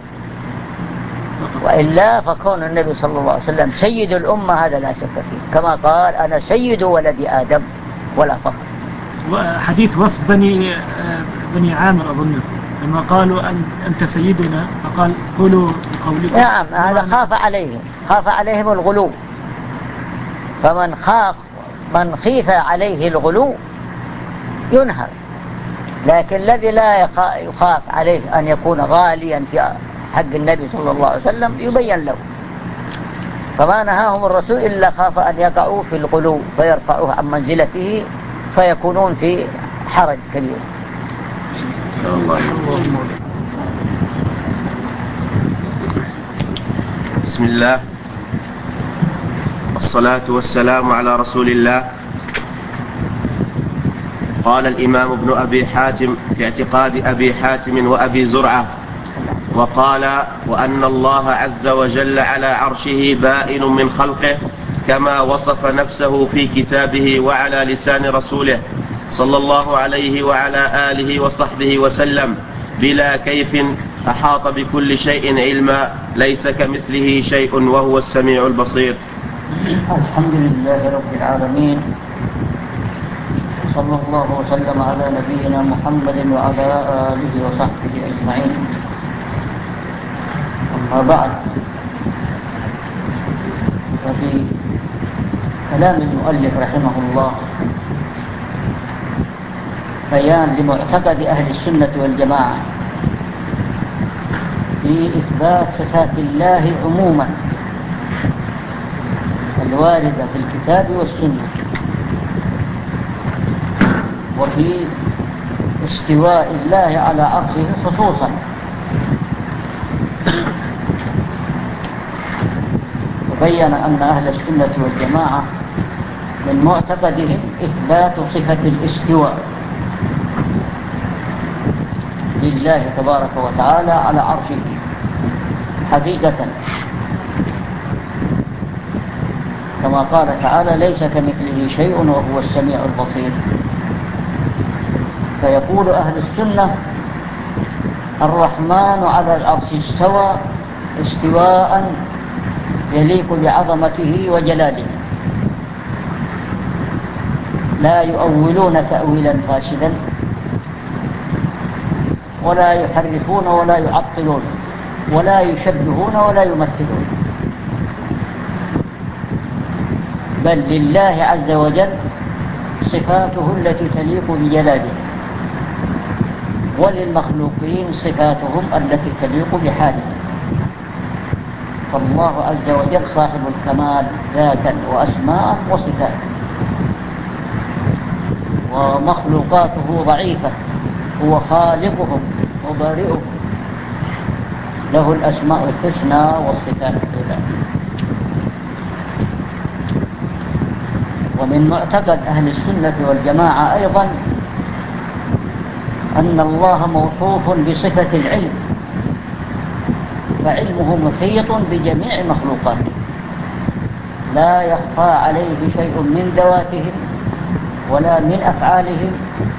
وإلا فكون النبي صلى الله عليه وسلم سيد الأمة هذا لا شك فيه، كما قال أنا سيد ولد آدم ولا فخر. وحديث وفد بني بني عامر أظن لما قالوا أن أنت سيدنا فقال قولوا بقولكم. نعم هذا خاف عليهم خاف عليهم الغلو، فمن خاف من خيف عليه الغلو ينهر، لكن الذي لا يخاف عليه أن يكون غاليا في حق النبي صلى الله عليه وسلم يبين له. فما نهاهم الرسول إلا خاف أن يقعوا في الغلو فيرفعوه عن منزلته فيكونون في حرج كبير. بسم الله والصلاة والسلام على رسول الله. قال الإمام ابن أبي حاتم في اعتقاد أبي حاتم وأبي زرعة وقال وأن الله عز وجل على عرشه بائن من خلقه كما وصف نفسه في كتابه وعلى لسان رسوله صلى الله عليه وعلى آله وصحبه وسلم بلا كيف أحاط بكل شيء علما ليس كمثله شيء وهو السميع البصير. الحمد لله رب العالمين، صلى الله وسلم على نبينا محمد وعلى آله وصحبه أجمعين. أما بعد، ففي كلام المؤلف رحمه الله بيان لمعتقد أهل السنة والجماعة في إثبات صفات الله عموما الواردة في الكتاب والسنة، وفي استواء الله على عرشه خصوصا. وبين أن أهل السنة والجماعة من معتقدهم إثبات صفة الاستواء لله تبارك وتعالى على عرشه حقيقة، كما قال تعالى ليس كمثله شيء وهو السميع البصير. فيقول أهل السنة الرحمن على العرش استوى استواء يليق بعظمته وجلاله، لا يؤولون تأويلا فاسدا ولا يحرفون ولا يعطلون ولا يشبهون ولا يمثلون، بل لله عز وجل صفاته التي تليق بجلاله، وللمخلوقين صفاتهم التي تليق بحاله. فالله عز وجل صاحب الكمال ذاتا وأسماء وصفات، ومخلوقاته ضعيفة، هو خالقهم وبارئهم، له الأسماء الحسنى والصفات العلى. ومن معتقد أهل السنة والجماعة أيضا أن الله موصوف بصفة العلم، فعلمه محيط بجميع مخلوقاته، لا يخفى عليه شيء من ذواتهم ولا من أفعالهم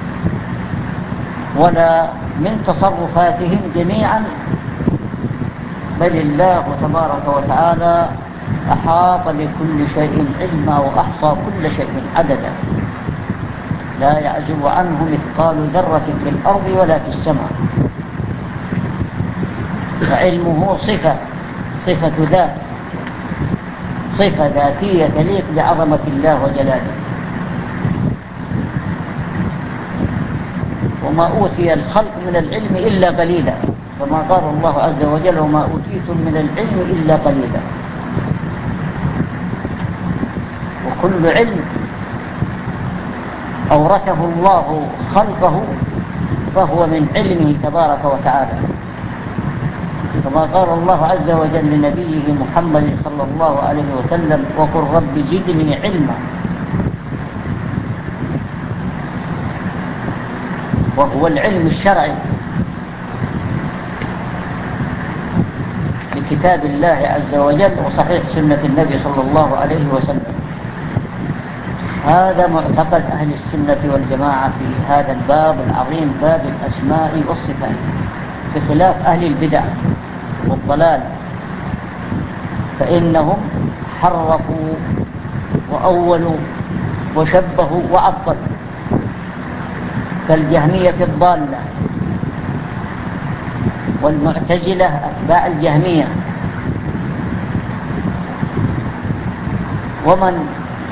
ولا من تصرفاتهم جميعا، بل الله تبارك وتعالى أحاط بكل شيء علما وأحصى كل شيء عددا، لا يعزب عنه مثقال ذرة في الأرض ولا في السماء. فعلمه صفة صفة ذات، صفة ذاتية تليق بعظمة الله وجلاله. وما أوتي الخلق من العلم إلا قليلا، كما قال الله عز وجل وما أوتيتم من العلم إلا قليلا. وكل علم أورثه الله خلقه فهو من علمه تبارك وتعالى، كما قال الله عز وجل لنبيه محمد صلى الله عليه وسلم وقل رب زدني علما، وهو العلم الشرعي لكتاب الله عز وجل وصحيح سنة النبي صلى الله عليه وسلم. هذا معتقد أهل السنة والجماعة في هذا الباب العظيم، باب الأسماء والصفات، بخلاف أهل البدع والضلال، فإنهم حرفوا وأولوا وشبهوا وعطلوا، كالجهمية الضالة والمعتزلة أتباع الجهمية، ومن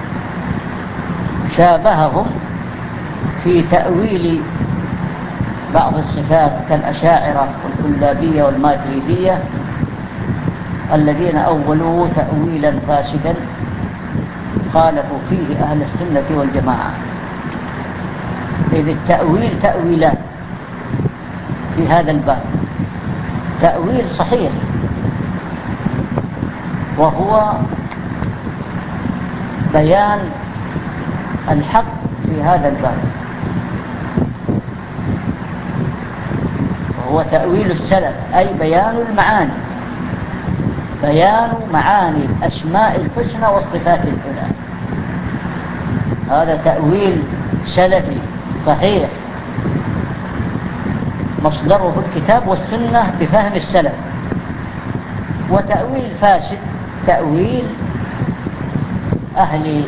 شابههم في تأويل بعض الصفات كالأشاعرة والكلابية والماتريدية الذين أولوا تأويلا فاسدا خالفوا فيه أهل السنة والجماعة. إذ التأويل تأويلات في هذا الباب، تأويل صحيح وهو بيان الحق في هذا الباب، وهو تأويل السلف، أي بيان المعاني، بيان معاني الأسماء الحسنى والصفات العلى. هذا تأويل سلفي صحيح مصدره الكتاب والسنة بفهم السلف. وتأويل فاسد تأويل أهل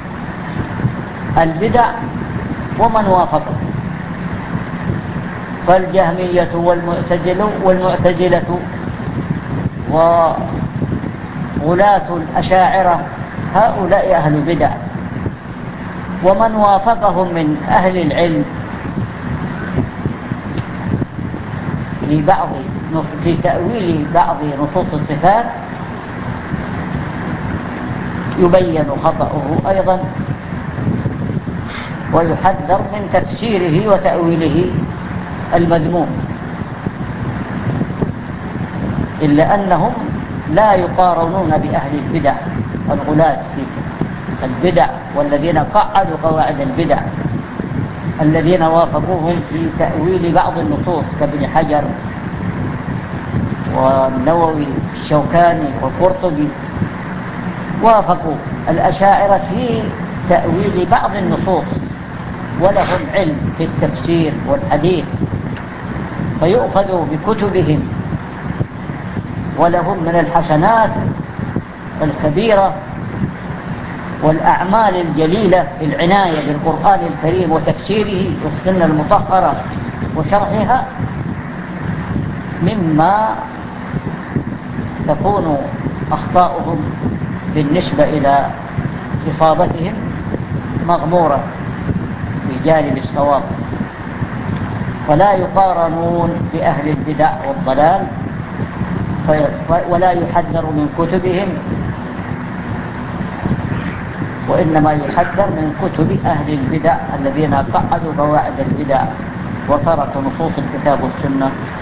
البدع ومن وافقه، فالجهمية والمعتزلة والمعتزلة وغلاة الأشاعرة هؤلاء أهل بدع، ومن وافقهم من أهل العلم في بعض في تأويل بعض نصوص الصفات يبين خطأه أيضا، ويحذر من تفسيره وتأويله المذموم، إلا أنهم لا يقارنون بأهل البدع الغلاة في البدع والذين قعدوا قواعد البدع، الذين وافقوهم في تأويل بعض النصوص كابن حجر والنووي الشوكاني والقرطبي، وافقوا الأشاعرة في تأويل بعض النصوص، ولهم علم في التفسير والحديث فيؤخذوا بكتبهم، ولهم من الحسنات الكبيرة والأعمال الجليلة في العناية بالقرآن الكريم وتفسيره والسنة المطهرة وشرحها، مما تكون أخطاؤهم بالنسبة إلى إصابتهم مغمورة في جانب الصواب، فلا يقارنون بأهل البدع والضلال ولا يحذر من كتبهم، وإنما يحذر من كتب أهل البدع الذين قعدوا قواعد البدع وتركوا نصوص الكتاب والسنة